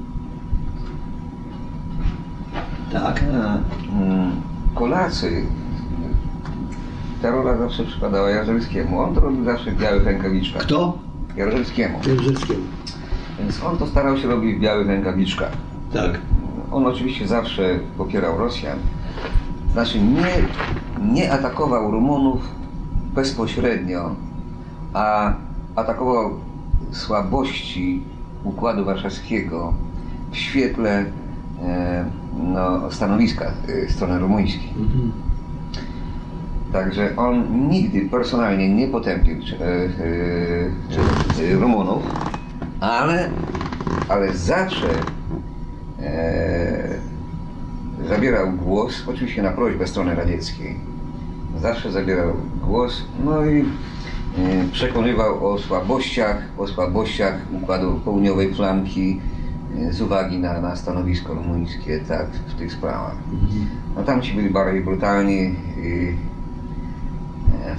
Tak. A, mm, Polacy, ta rola zawsze przypadała Jaruzelskiemu. On to robił zawsze w białych rękawiczkach. Kto? Jaruzelskiemu. Jaruzelskiemu. Więc on to starał się robić w białych rękawiczkach. Tak. On oczywiście zawsze popierał Rosjan, znaczy nie, nie atakował Rumunów bezpośrednio, a atakował słabości Układu Warszawskiego w świetle e, no, stanowiska e, strony rumuńskiej. Mhm. Także on nigdy personalnie nie potępił e, e, e, Rumunów, ale, ale zawsze e, zabierał głos, oczywiście na prośbę strony radzieckiej, zawsze zabierał głos, no i e, przekonywał o słabościach, o słabościach układu południowej flanki e, z uwagi na, na stanowisko rumuńskie, tak, w tych sprawach. No tam ci byli bardziej brutalni i e,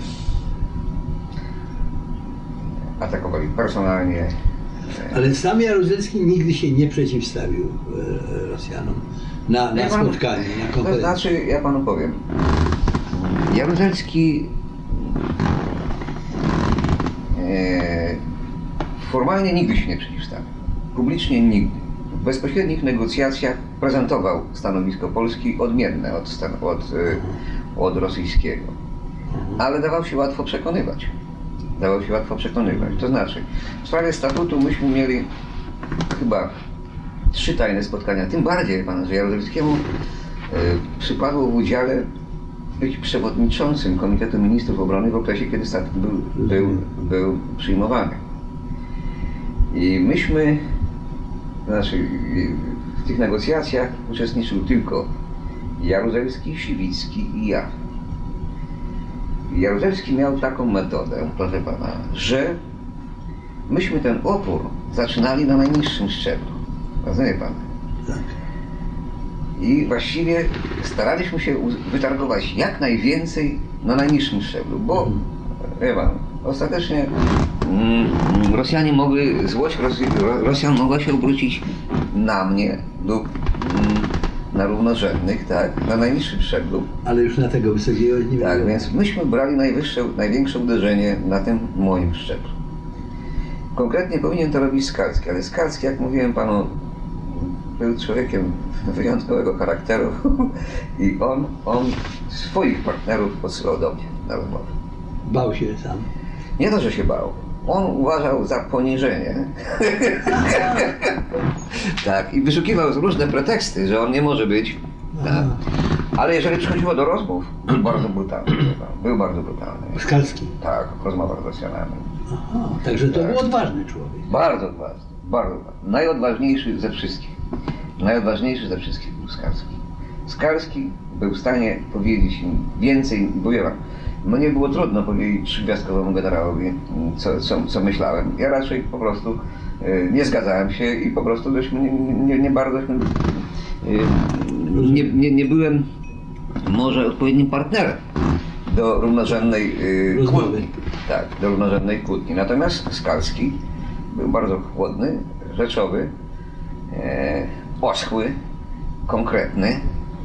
atakowali personalnie. Ale sam Jaruzelski nigdy się nie przeciwstawił e, Rosjanom na, na spotkaniu, na konferencji. To znaczy, ja panu powiem, Jaruzelski e, formalnie nigdy się nie przeciwstawił. Publicznie nigdy. W bezpośrednich negocjacjach prezentował stanowisko Polski odmienne od, stan, od, e, od rosyjskiego. Ale dawał się łatwo przekonywać. Dawał się łatwo przekonywać. To znaczy, w sprawie statutu myśmy mieli chyba trzy tajne spotkania. Tym bardziej, panu, że Jaruzelskiemu e, przypadło w udziale być przewodniczącym Komitetu Ministrów Obrony w okresie, kiedy statut był, był, był przyjmowany. I myśmy, znaczy w tych negocjacjach uczestniczył tylko Jaruzelski, Siwicki i ja. Jaruzelski miał taką metodę, proszę pana, że myśmy ten opór zaczynali na najniższym szczeblu. Rozumie pan? Tak. I właściwie staraliśmy się wytargować jak najwięcej na najniższym szczeblu, bo wie pan, ostatecznie mm, Rosjanie mogli, złość Rosji, Rosjan mogła się obrócić na mnie lub mm, na równorzędnych, tak, na najniższym szczeblu. Ale już na tego wysokiego nie Tak, było. więc myśmy brali najwyższe, największe uderzenie na tym moim szczeblu. Konkretnie powinien to robić Skalski, ale Skalski, jak mówiłem panu, był człowiekiem wyjątkowego charakteru i on, on swoich partnerów podsyłał do mnie na rozmowę. Bał się sam. Nie to, że się bał. On uważał za poniżenie. Tak, i wyszukiwał różne preteksty, że on nie może być. Tak. Ale jeżeli przychodziło do rozmów, był bardzo brutalny. Był bardzo brutalny. Skalski. Tak, w rozmowach z Rosjanami. Aha, także to tak. Był odważny człowiek. Bardzo odważny, bardzo odważny. Najodważniejszy ze wszystkich. Najodważniejszy ze wszystkich był Skalski. Skalski był w stanie powiedzieć im więcej, bo ja, mnie było trudno powiedzieć trzygwiazdkowemu generałowi, co, co, co myślałem. Ja raczej po prostu y, nie zgadzałem się i po prostu dośmy, nie, nie, nie bardzo y, nie, nie, nie byłem może odpowiednim partnerem do równorzędnej y, kłótni. Tak, do równorzędnej kłótni. Natomiast Skalski był bardzo chłodny, rzeczowy, e, oschły, konkretny.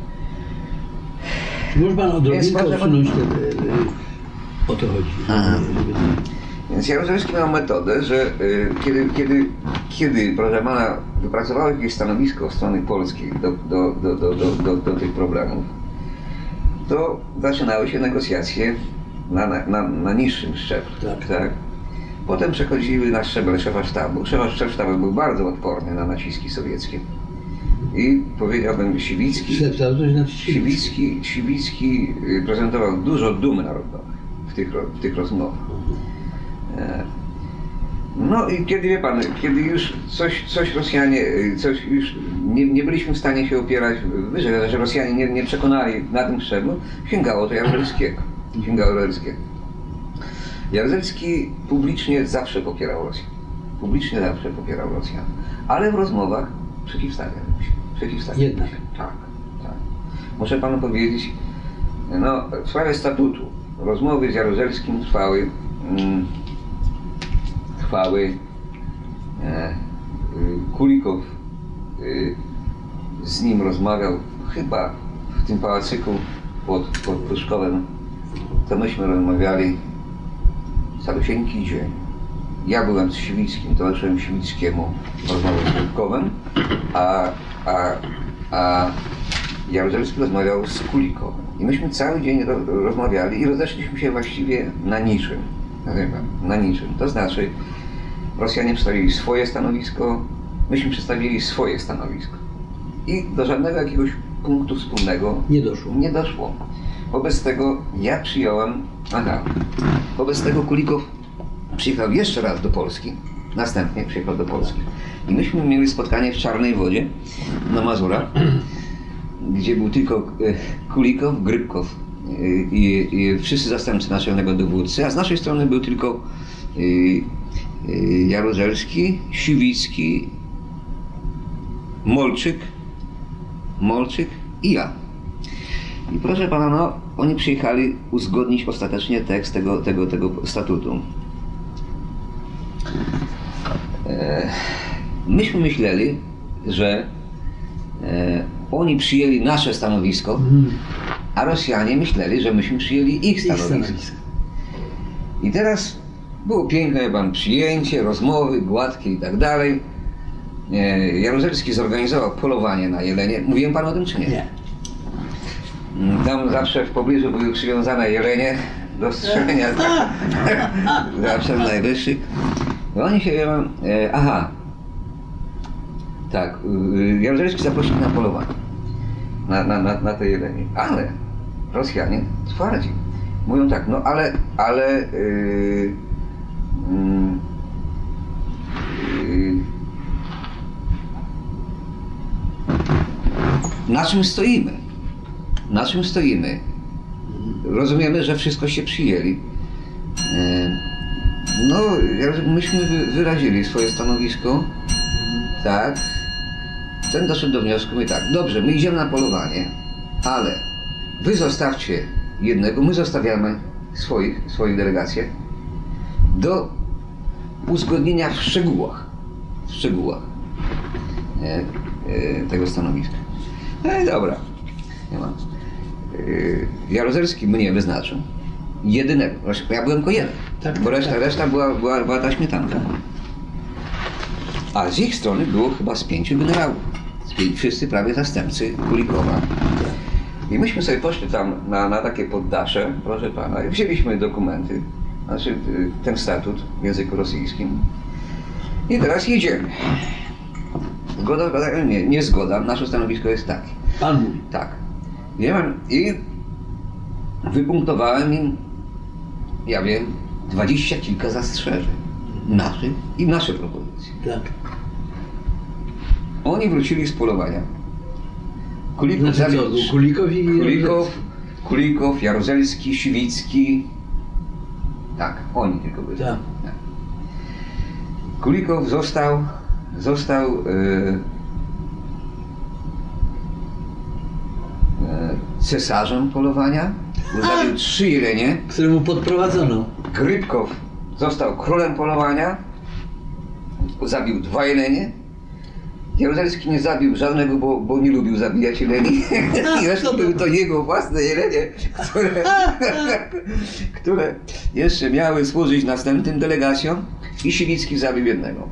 Czy może pan odrobinkę odsunąć ten, o to chodzi? Aha. Więc Jaruzelski miał metodę, że y, kiedy, kiedy, kiedy proszę pana, wypracowało jakieś stanowisko strony polskiej do, do, do, do, do, do, do tych problemów, to zaczynały się negocjacje na, na, na, na niższym szczeblu. Tak. Tak? Potem przechodziły na szczebel szefa sztabu. Szef sztabu był bardzo odporny na naciski sowieckie. I powiedziałbym, Siwicki, Siwicki, Siwicki prezentował dużo dumy narodowej w tych, w tych rozmowach. No i kiedy, wie pan, kiedy już coś, coś Rosjanie, coś już nie, nie byliśmy w stanie się opierać wyżej, że Rosjanie nie, nie przekonali na tym szczeblu, sięgało to Jaruzelskiego. Sięgało Jaruzelskiego. Jaruzelski publicznie zawsze popierał Rosjan. Publicznie zawsze popierał Rosjan. Ale w rozmowach przeciwstawiał się. Przeciwstawiał Jednak. się. Tak, tak. Muszę panu powiedzieć, no w sprawie statutu rozmowy z Jaruzelskim trwały mm, trwały e, y, Kulikow y, z nim rozmawiał chyba w tym pałacyku pod, pod Pruszkowem. To myśmy rozmawiali calusieńki dzień. Ja byłem z Siwickim, towarzyszyłem Siwickiemu rozmawiał z Kulkowem, a, a, a Jaruzelski rozmawiał z Kulikowem. I myśmy cały dzień ro, rozmawiali i rozeszliśmy się właściwie na niczym. Na niczym. To znaczy, Rosjanie przedstawili swoje stanowisko, myśmy przedstawili swoje stanowisko. I do żadnego jakiegoś punktu wspólnego Nie doszło. Nie doszło. Wobec tego ja przyjąłem, aha, wobec tego Kulikow przyjechał jeszcze raz do Polski, następnie przyjechał do Polski. I myśmy mieli spotkanie w Czarnej Wodzie na Mazurach, gdzie był tylko Kulikow, Grypkow i, i wszyscy zastępcy naczelnego dowódcy, a z naszej strony był tylko Jaruzelski, Siwicki, Molczyk, Molczyk i ja. I proszę pana, no, oni przyjechali uzgodnić ostatecznie tekst tego, tego, tego statutu. E, myśmy myśleli, że e, oni przyjęli nasze stanowisko, a Rosjanie myśleli, że myśmy przyjęli ich stanowisko. Ich stanowisko. I teraz było piękne pan przyjęcie, rozmowy, gładkie i tak dalej. E, Jaruzelski zorganizował polowanie na jelenie. Mówiłem panu o tym, czy nie? Nie. Tam zawsze w pobliżu były przywiązane jelenie do strzelenia zawsze najwyższych. No oni się, e, aha, tak, e, Jaruzelski zaprosił na polowanie, na, na, na, na te jelenie, ale Rosjanie twardzi, mówią tak, no ale, ale, yy, yy, na czym stoimy? Na czym stoimy? Rozumiemy, że wszystko się przyjęli. No, myśmy wyrazili swoje stanowisko. Tak. Ten doszedł do wniosku, my tak, dobrze, my idziemy na polowanie, ale wy zostawcie jednego, my zostawiamy swoich, swoich delegację do uzgodnienia w szczegółach, w szczegółach e, e, tego stanowiska. No i dobra, nie ma. Jaruzelski mnie wyznaczył jedynego, ja byłem tylko jeden, Tak, bo reszta, tak. reszta była, była, była ta śmietanka. A z ich strony było chyba z pięciu generałów, z pięciu, wszyscy prawie zastępcy Kulikowa. I myśmy sobie poszli tam na, na takie poddasze, proszę pana, i wzięliśmy dokumenty, znaczy ten statut w języku rosyjskim. I teraz jedziemy. Zgoda, zgoda, nie, nie zgoda, nasze stanowisko jest takie. Pan mówi. Tak. Nie mam, i wypunktowałem im, ja wiem, dwadzieścia kilka zastrzeżeń naszych i nasze propozycje. Tak. Oni wrócili z polowania. Kulikow, Znaczy co, zabił- Kulikow i Kulikow, Kulikow, Jaruzelski, Siwicki. Tak, oni tylko byli. Tak. Tak. Kulikow został, został yy, cesarzem polowania, bo zabił trzy jelenie. któremu podprowadzono. Grypkow został królem polowania, zabił dwa jelenie. Jaruzelski nie zabił żadnego, bo, bo nie lubił zabijać jeleni. I zresztą były to jego własne jelenie, które, które jeszcze miały służyć następnym delegacjom. I Siwicki zabił jednego.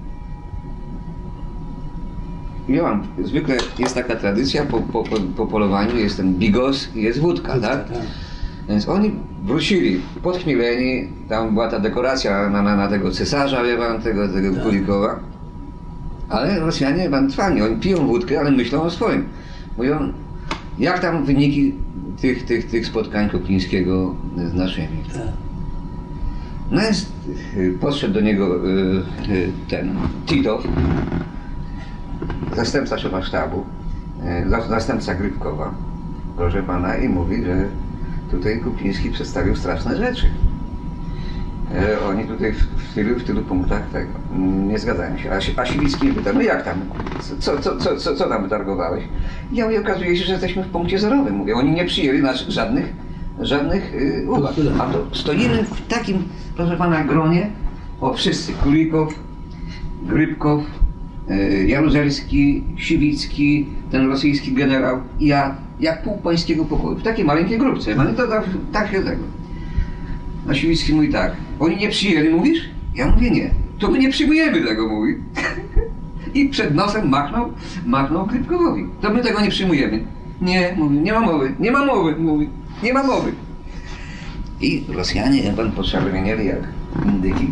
Ja mam, zwykle jest taka tradycja, po, po, po, po polowaniu jest ten bigos i jest wódka, tak? Więc oni wrócili podchmieleni, tam była ta dekoracja na, na, na tego cesarza, wie pan, tego, tego Tak. Kulikowa. Ale Rosjanie pan trwali, oni piją wódkę, ale myślą o swoim. Mówią, jak tam wyniki tych, tych, tych spotkań Kuklińskiego z naszymi. Tak. No jest, podszedł do niego y, y, ten Titow, zastępca szefa sztabu, y, zastępca Grypkowa, proszę pana, i mówi, że tutaj Kukliński przedstawił straszne rzeczy. Y, oni tutaj w, w, tylu, w tylu punktach tego nie zgadzają się. A, a Siwicki pyta, no jak tam, co, co, co, co, co tam wytargowałeś? I ja mówię, okazuje się, że jesteśmy w punkcie zerowym. Mówię, oni nie przyjęli naszych żadnych, żadnych y, uwag. A to stoimy w takim, proszę pana, gronie, o wszyscy, Kulikow, Grypkow, y, Jaruzelski, Siwicki, ten rosyjski generał i ja, jak pół pańskiego pokoju, w takiej maleńkiej grupce, no to tak, tak się tego. A Siwicki mówi tak, oni nie przyjęli, mówisz? Ja mówię nie, to my nie przyjmujemy tego, mówi. I przed nosem machnął, machnął Grypkowowi, to my tego nie przyjmujemy. Nie, mówi, nie ma mowy, nie ma mowy, mówi. Nie ma mowy. I Rosjanie, jak pan poczerwienieli jak indyki.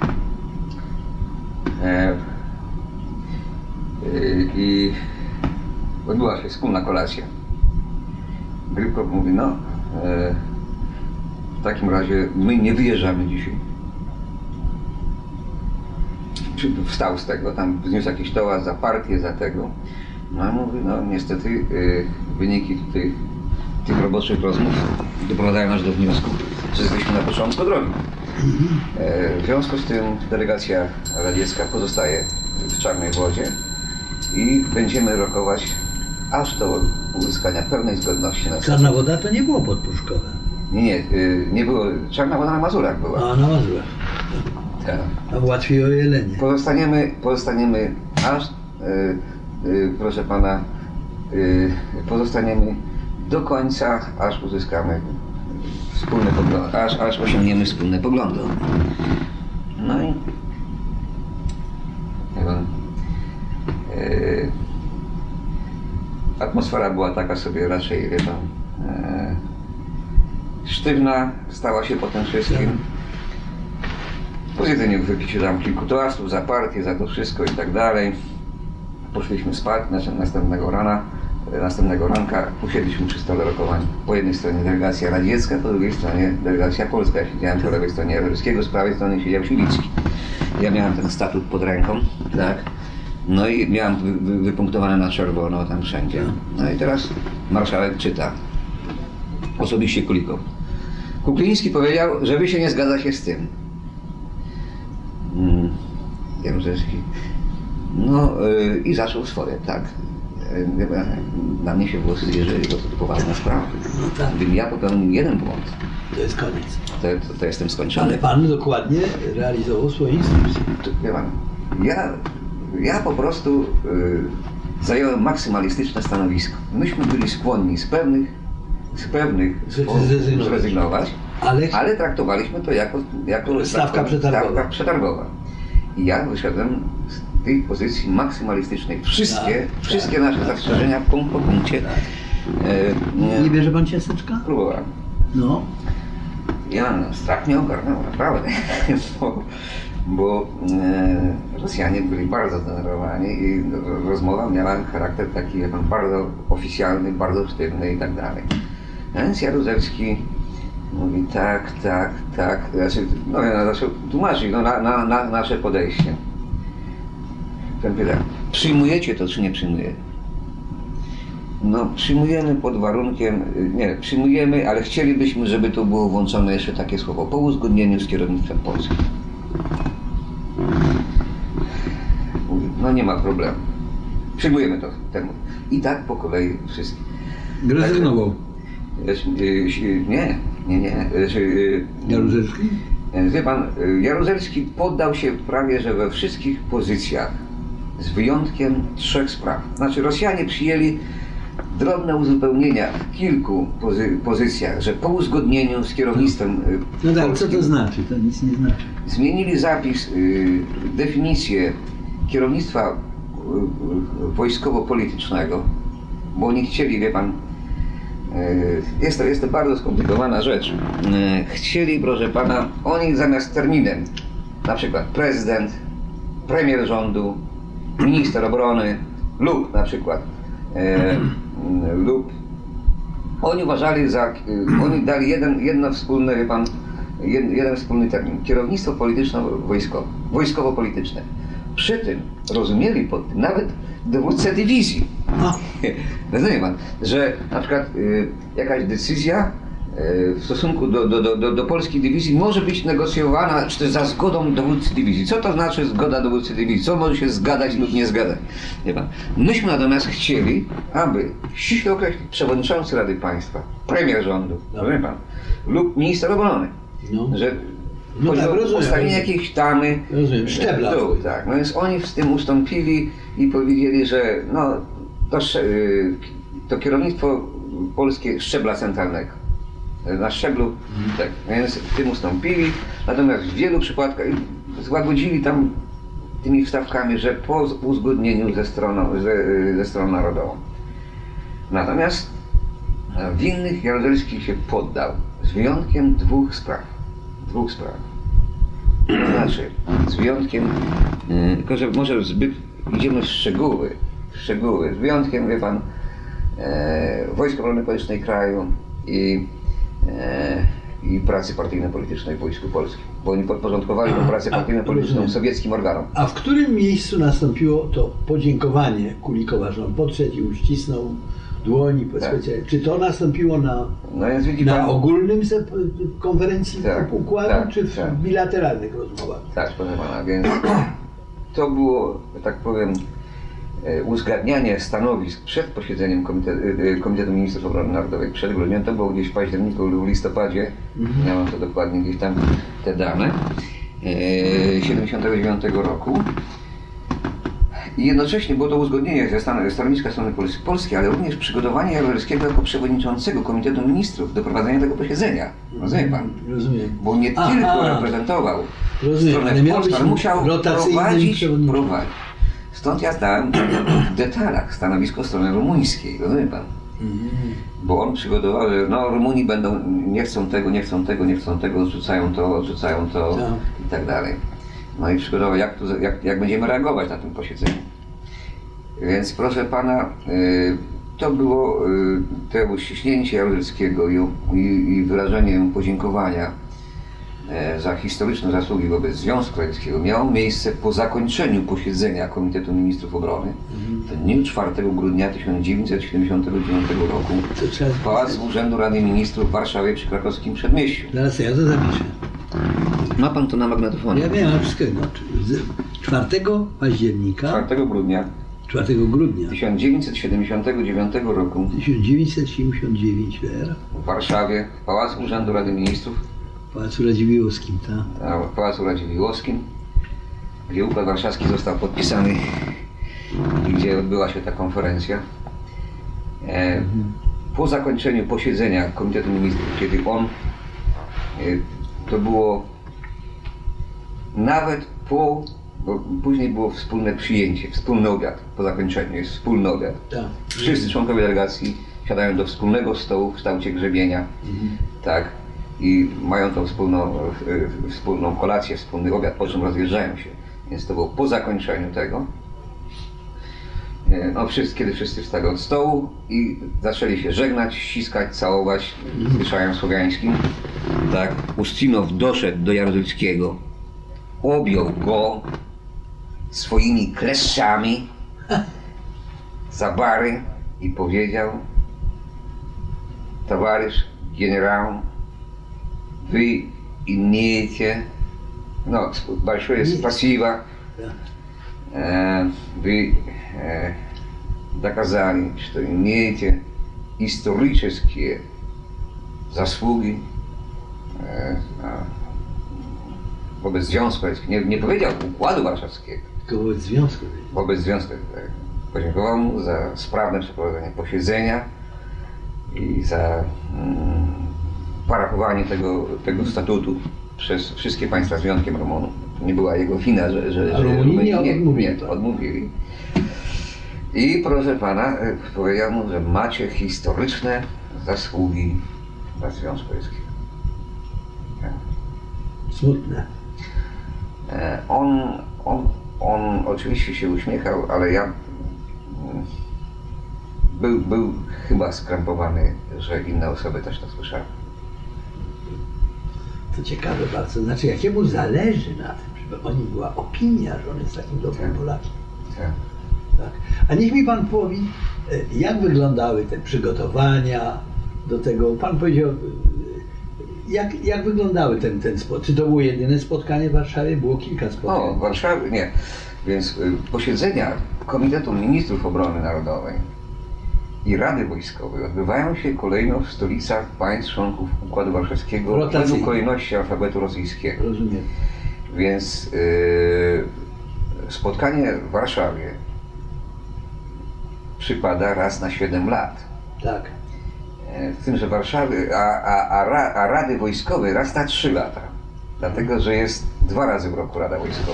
E, e, I odbyła się wspólna kolacja. Grypko mówi, no e, w takim razie my nie wyjeżdżamy dzisiaj. Wstał z tego, tam wzniósł jakiś tołaz za partię, za tego. No i mówi, no niestety y, wyniki tych, tych roboczych rozmów doprowadzają nas do wniosku, że jesteśmy na początku drogi. E, w związku z tym delegacja radziecka pozostaje w Czarnej Wodzie i będziemy rokować aż do uzyskania pełnej zgodności na Czarna Woda to nie było podpuszkowe. Nie, nie, y, nie było. Czarna Woda na Mazurach była. A, na Mazurach. Tak. Tam łatwiej o Jelenie. Pozostaniemy, pozostaniemy aż, y, y, proszę pana, y, pozostaniemy do końca, aż uzyskamy wspólne poglądy, aż, aż osiągniemy wspólne poglądy. No i nie wiem, y, atmosfera była taka sobie raczej, wie pan, y, sztywna, stała się po tym wszystkim. Po jedzeniu wypiciu tam kilku toastów za partię, za to wszystko i tak dalej. Poszliśmy spać, następnego rana, następnego ranka usiedliśmy przy stole rokowań. Po jednej stronie delegacja radziecka, po drugiej stronie delegacja polska. Ja siedziałem po lewej stronie Jaworskiego, z prawej strony siedział Siwicki. Ja miałem ten statut pod ręką, tak? No i miałem wy, wy, wypunktowane na czerwono tam wszędzie. No i teraz marszałek czyta. Osobiście Kulikow. Kukliński powiedział, że wy się nie zgadzacie z tym. Hmm. Jaruzelski. No yy, i zaczął swoje, tak. Yy, na mnie się włosy zjeżyły, bo to poważna sprawa. No tak. Gdybym ja popełnił jeden błąd, To jest koniec. to, to, to jestem skończony. Ale pan dokładnie realizował swoje instrukcje. To, wie pan, ja, ja po prostu yy, zająłem maksymalistyczne stanowisko. Myśmy byli skłonni z pewnych, z pewnych Rzeczy zrezygnować. zrezygnować, Ale, ale traktowaliśmy to jako, jako Stawka przetargowa. stawka przetargowa. I ja wyszedłem z tej pozycji maksymalistycznej. Wszystkie, Tak, wszystkie tak, nasze tak, zastrzeżenia punkt po punkcie Tak. e, nie bierze pan ciasteczka? próbowałem. No. Ja no, strach mnie ogarnął, naprawdę. bo bo e, Rosjanie byli bardzo zdenerwowani i rozmowa miała charakter taki, jak pan, bardzo oficjalny, bardzo sztywny i tak dalej. Więc Jaruzelski mówi tak, tak, tak, znaczy, no ja zaczął tłumaczyć no, na, na, na nasze podejście. Ten pyta, przyjmujecie to, czy nie przyjmujecie? No przyjmujemy pod warunkiem, nie, przyjmujemy, ale chcielibyśmy, żeby to było włączone jeszcze takie słowo, po uzgodnieniu z kierownictwem polskim. Mówi, no nie ma problemu. Przyjmujemy to temu. I tak po kolei wszystkich. Rezygnował. Nie, nie, nie. Jaruzelski? Wie pan, Jaruzelski poddał się prawie, że we wszystkich pozycjach, z wyjątkiem trzech spraw. Znaczy Rosjanie przyjęli drobne uzupełnienia w kilku pozy pozycjach, że po uzgodnieniu z kierownictwem No tak, polskim co to znaczy? To nic nie znaczy. zmienili zapis, y, definicję kierownictwa y, y, wojskowo-politycznego, bo oni chcieli, wie pan, y, jest to, jest to bardzo skomplikowana rzecz. Y, chcieli, proszę pana, oni zamiast terminem, na przykład prezydent, premier rządu, minister obrony lub na przykład y, lub oni uważali za, y, oni dali jeden, jedno wspólne, wie pan, Jeden, jeden wspólny termin. Kierownictwo polityczno-wojskowe, wojskowo-polityczne. Przy tym rozumieli pod tym nawet dowódcę dywizji. Rozumie pan, że na przykład y, jakaś decyzja y, w stosunku do, do, do, do, do polskiej dywizji może być negocjowana czy też za zgodą dowódcy dywizji. Co to znaczy zgoda dowódcy dywizji? Co może się zgadać lub nie zgadać? Wie pan. Myśmy natomiast chcieli, aby ściśle określić przewodniczący Rady Państwa, premier rządu, rozumie pan, lub minister obrony. No. Że no chodzi tak, o rozumiem, ustawienie jakiejś tamy rozumiem, szczebla. dół, tak. No więc oni z tym ustąpili i powiedzieli, że no, to, to kierownictwo polskie szczebla centralnego. Na szczeblu, hmm. tak, więc w tym ustąpili, natomiast w wielu przypadkach złagodzili tam tymi wstawkami, że po uzgodnieniu ze stroną, ze, ze stroną narodową. Natomiast A winnych Jaruzelski się poddał, z wyjątkiem dwóch spraw. Dwóch spraw. To znaczy, z wyjątkiem, yy, tylko że może zbyt idziemy w szczegóły, w szczegóły, z wyjątkiem, wie pan, e, Wojsk Obrony Politycznej kraju i, e, i pracy partyjno-politycznej w Wojsku Polskim, bo oni podporządkowali tą pracę partyjno-polityczną sowieckim organom. A w którym miejscu nastąpiło to podziękowanie Kulikowa, że on podszedł i uścisnął dłoni? Tak. Czy to nastąpiło na, No więc widzi na pan, ogólnym se- konferencji Tak, układu, tak, czy w tak. bilateralnych rozmowach? tak, proszę pana, więc to było, że tak powiem, e, uzgadnianie stanowisk przed posiedzeniem Komitetu, Komitetu Ministrów Obrony Narodowej, przed grudniem, to było gdzieś w październiku lub listopadzie, Mhm. ja mam to dokładnie gdzieś tam te dane, e, siedemdziesiątego dziewiątego roku. I jednocześnie było to uzgodnienie ze stan- stanowiska strony pols- polskiej, ale również przygotowanie Jaruzelskiego jako przewodniczącego Komitetu Ministrów do prowadzenia tego posiedzenia. Rozumie pan? Rozumiem. Bo nie Aha. tylko reprezentował Rozumiem, ale stronę miał polską, być ale musiał rotacyjnym prowadzić, przewodniczącym. prowadzić. Stąd ja zdałem w detalach stanowisko strony rumuńskiej, rozumie pan? Mhm. Bo on przygotował, że no Rumuni będą, nie chcą tego, nie chcą tego, nie chcą tego, odrzucają to, odrzucają to Tak. i tak dalej. No i przygotował, jak, tu, jak, jak będziemy reagować na tym posiedzeniu. Więc proszę pana, y, to było y, to uściśnięcie Jaruzelskiego i, i, i wyrażenie mu podziękowania e, za historyczne zasługi wobec Związku Radzieckiego miało miejsce po zakończeniu posiedzenia Komitetu Ministrów Obrony w dniu czwartego grudnia tysiąc dziewięćset siedemdziesiątego dziewiątego roku To trzeba w Pałacu Urzędu Rady Ministrów w Warszawie przy krakowskim Przedmieściu. Zaraz ja to zapiszę. Ma pan to na magnetofonie? Ja wiem, ale wszystko jedno. Z- czwartego października, czwartego grudnia czwartego grudnia tysiąc dziewięćset siedemdziesiątego dziewiątego roku tysiąc dziewięćset siedemdziesiąt dziewięć w R w Warszawie, w Pałacu Urzędu Rady Ministrów, w Pałacu Radziwiłłowskim, tak? a w Pałacu Radziwiłłowskim, gdzie Układ Warszawski został podpisany i gdzie odbyła się ta konferencja. E, po zakończeniu posiedzenia Komitetu Ministrów, kiedy on, e, to było nawet po, bo później było wspólne przyjęcie, wspólny obiad po zakończeniu, jest wspólny obiad. Tak. Wszyscy członkowie delegacji siadają do wspólnego stołu w kształcie grzebienia, tak, i mają tą wspólną, e, wspólną kolację, wspólny obiad, po czym rozjeżdżają się. Więc to było po zakończeniu tego. E, No, wszyscy, kiedy wszyscy wstali od stołu i zaczęli się żegnać, ściskać, całować, zwyczajem słowiańskim. Tak, Ustinow doszedł do Jaruzelskiego, objął go swoimi kleszczami za bary i powiedział: towarzysz generał, wy имеете, no, большое спасибо, э, вы э, доказали, что имеете исторические заслуги э, э, wobec Związku Radzieckiego. Nie, nie powiedział Układu Warszawskiego, Tylko wobec związku. wobec Związku. Podziękował mu za sprawne przeprowadzenie posiedzenia i za mm, parafowanie tego, tego statutu przez wszystkie państwa z wyjątkiem Rumunów. To nie była jego wina, że, że, A że Rumuni nie nie, odmówili, nie, tak? odmówili. I proszę pana, e, powiedział mu, że macie historyczne zasługi dla Związku Radzieckiego. Tak. Smutne. E, On, on, on oczywiście się uśmiechał, ale ja mm, był, był chyba skrępowany, że inne osoby też to słyszały. To ciekawe bardzo. Znaczy, jakiemu zależy na tym, żeby o nim była opinia, że on jest takim dobrym Tak. Polakiem. Tak. Tak. A niech mi pan powie, e, jak wyglądały te przygotowania do tego. Pan powiedział, e, jak, jak wyglądały ten, ten spot? Czy to było jedyne spotkanie w Warszawie? Było kilka spotkań. O, w Warszawie, nie. Więc y, posiedzenia Komitetu Ministrów Obrony Narodowej i Rady Wojskowej odbywają się kolejno w stolicach państw członków Układu Warszawskiego Rotacyjnie. według kolejności alfabetu rosyjskiego. Rozumiem. Więc y, spotkanie w Warszawie przypada raz na siedem lat. Tak. E, W tym, że Warszawy, a, a, a, ra, a Rady Wojskowej raz na trzy lata. Dlatego, że jest dwa razy w roku Rada Wojskowa.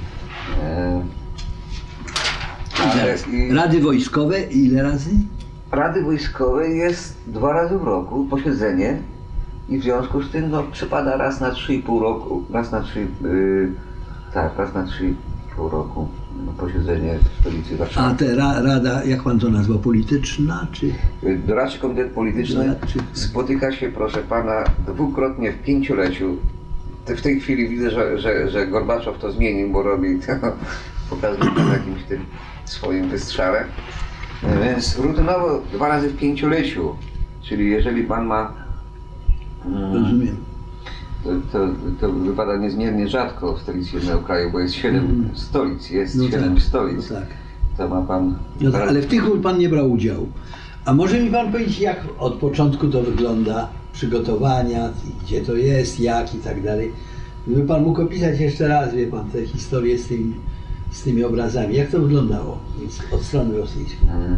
E, ale i, Rady wojskowe ile razy? Rady Wojskowej jest dwa razy w roku posiedzenie i w związku z tym no, przypada raz na trzy i pół roku, raz na trzy, yy, tak, raz na trzy i pół roku no, posiedzenie w stolicy Warszawy. A te ra, rada, jak pan to nazwał, polityczna, czy? Doradczy Komitet Polityczny Doradczy. spotyka się, proszę pana, dwukrotnie w pięcioleciu. W tej chwili widzę, że, że, że Gorbaczow to zmienił, bo robi to, pokazuje to na jakimś tym swoim wystrzale. Więc rutynowo dwa razy w pięcioleciu, czyli jeżeli pan ma, Rozumiem. to, to, to wypada niezmiernie rzadko w stolicy jednego kraju, bo jest siedem Mhm. stolic, jest No siedem tak, stolic. no tak. To ma pan... No tak, ale w tych pan nie brał udziału. A może mi pan powiedzieć, jak od początku to wygląda, przygotowania, gdzie to jest, jak i tak dalej. Gdyby pan mógł opisać jeszcze raz, wie pan, tę historię z tymi, z tymi obrazami. Jak to wyglądało więc od strony rosyjskiej? Hmm.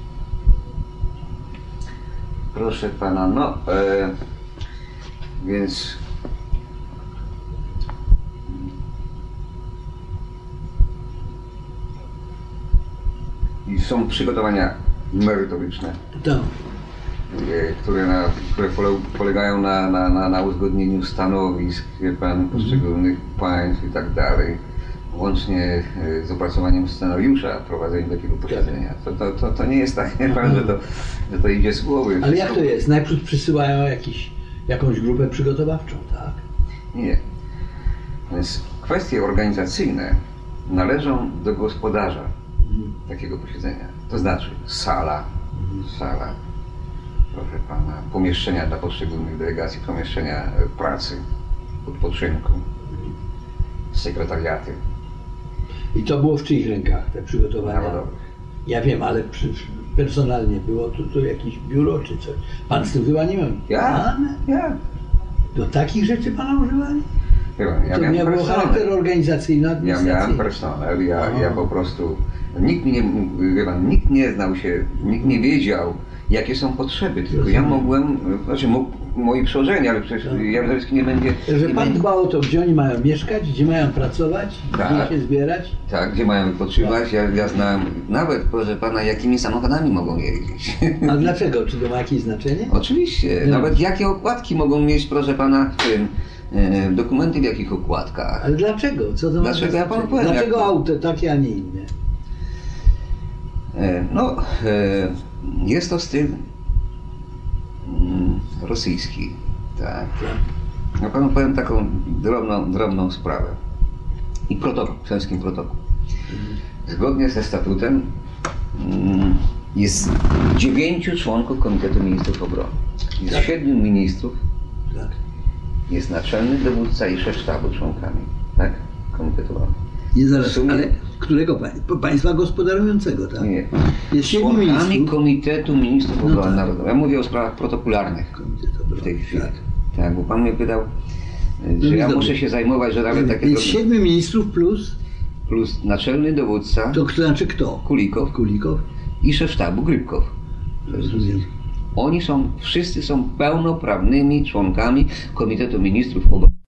Proszę pana, no e, więc i są przygotowania merytoryczne, To. e, które, na, które pole, polegają na, na, na, na uzgodnieniu stanowisk, wie pan, poszczególnych państw i tak dalej, łącznie e, z opracowaniem scenariusza prowadzenia takiego posiedzenia. To, to, to, to nie jest tak, wie pan, że to, że to idzie z głowy. Ale jak to jest? Najpierw przysyłają jakiś, jakąś grupę przygotowawczą, tak? Nie. Więc kwestie organizacyjne należą do gospodarza takiego posiedzenia. To znaczy sala, sala, proszę pana, pomieszczenia dla poszczególnych delegacji, pomieszczenia e, pracy, odpoczynku, sekretariaty I to było w czyich rękach, te przygotowania? narodowe. Ja wiem, ale przy, personalnie było tu, tu jakieś biuro czy coś. Pan z tym chyba nie miał. Ja, Pan? ja. Do takich rzeczy pana używali? Wie pan, ja to miałem nie było personel. charakter organizacyjny, Ja administracyjny. miałem personel, ja, Aha. ja po prostu, nikt mi nie, wie pan, nikt nie znał się, nikt nie wiedział, jakie są potrzeby, tylko ja Rozumiem. mogłem, znaczy mógł, moi przełożeni, ale przecież Tak. Jaruzelski nie będzie... Że nie pan będzie- dbał o to, gdzie oni mają mieszkać, gdzie mają pracować, Tak. gdzie się zbierać. Tak, gdzie mają wypoczywać, ja, ja znałem nawet, proszę pana, jakimi samochodami mogą jeździć. A dlaczego? Czy to ma jakieś znaczenie? Oczywiście, No. nawet jakie okładki mogą mieć, proszę pana, w tym, e, dokumenty w jakich okładkach. Ale dlaczego? Co to ma Dlaczego? za Ja panu znaczenie? powiem, Dlaczego jak- auto takie, a nie inne? E, No, e, jest to styl mm, rosyjski, tak. Ja panu powiem taką drobną, drobną sprawę. I protokół, przede wszystkim protokół. Zgodnie ze statutem mm, jest dziewięciu członków Komitetu Ministrów Obrony. Jest Tak. siedmiu ministrów, Tak. jest naczelny dowódca i szef sztabu członkami, tak? Komitetu Obrony. Nie zaraz, W sumie- ale którego państwa? Państwa gospodarującego, tak? Nie. Jest siedmiu Członkami ministrów. Komitetu Ministrów No Obrony tak. Narodowej. Ja mówię o sprawach protokolarnych Komitet Obrony, w tej chwili. tak. Tak, bo pan mnie pytał, że No ja dobrze. muszę się zajmować, że nawet takie Jest drobne... siedmiu ministrów plus, Plus naczelny dowódca to kto znaczy kto? Kulikow Kulikow? i szef sztabu Grybkow. Rozumiem. Oni są, wszyscy są pełnoprawnymi członkami Komitetu Ministrów Obrony.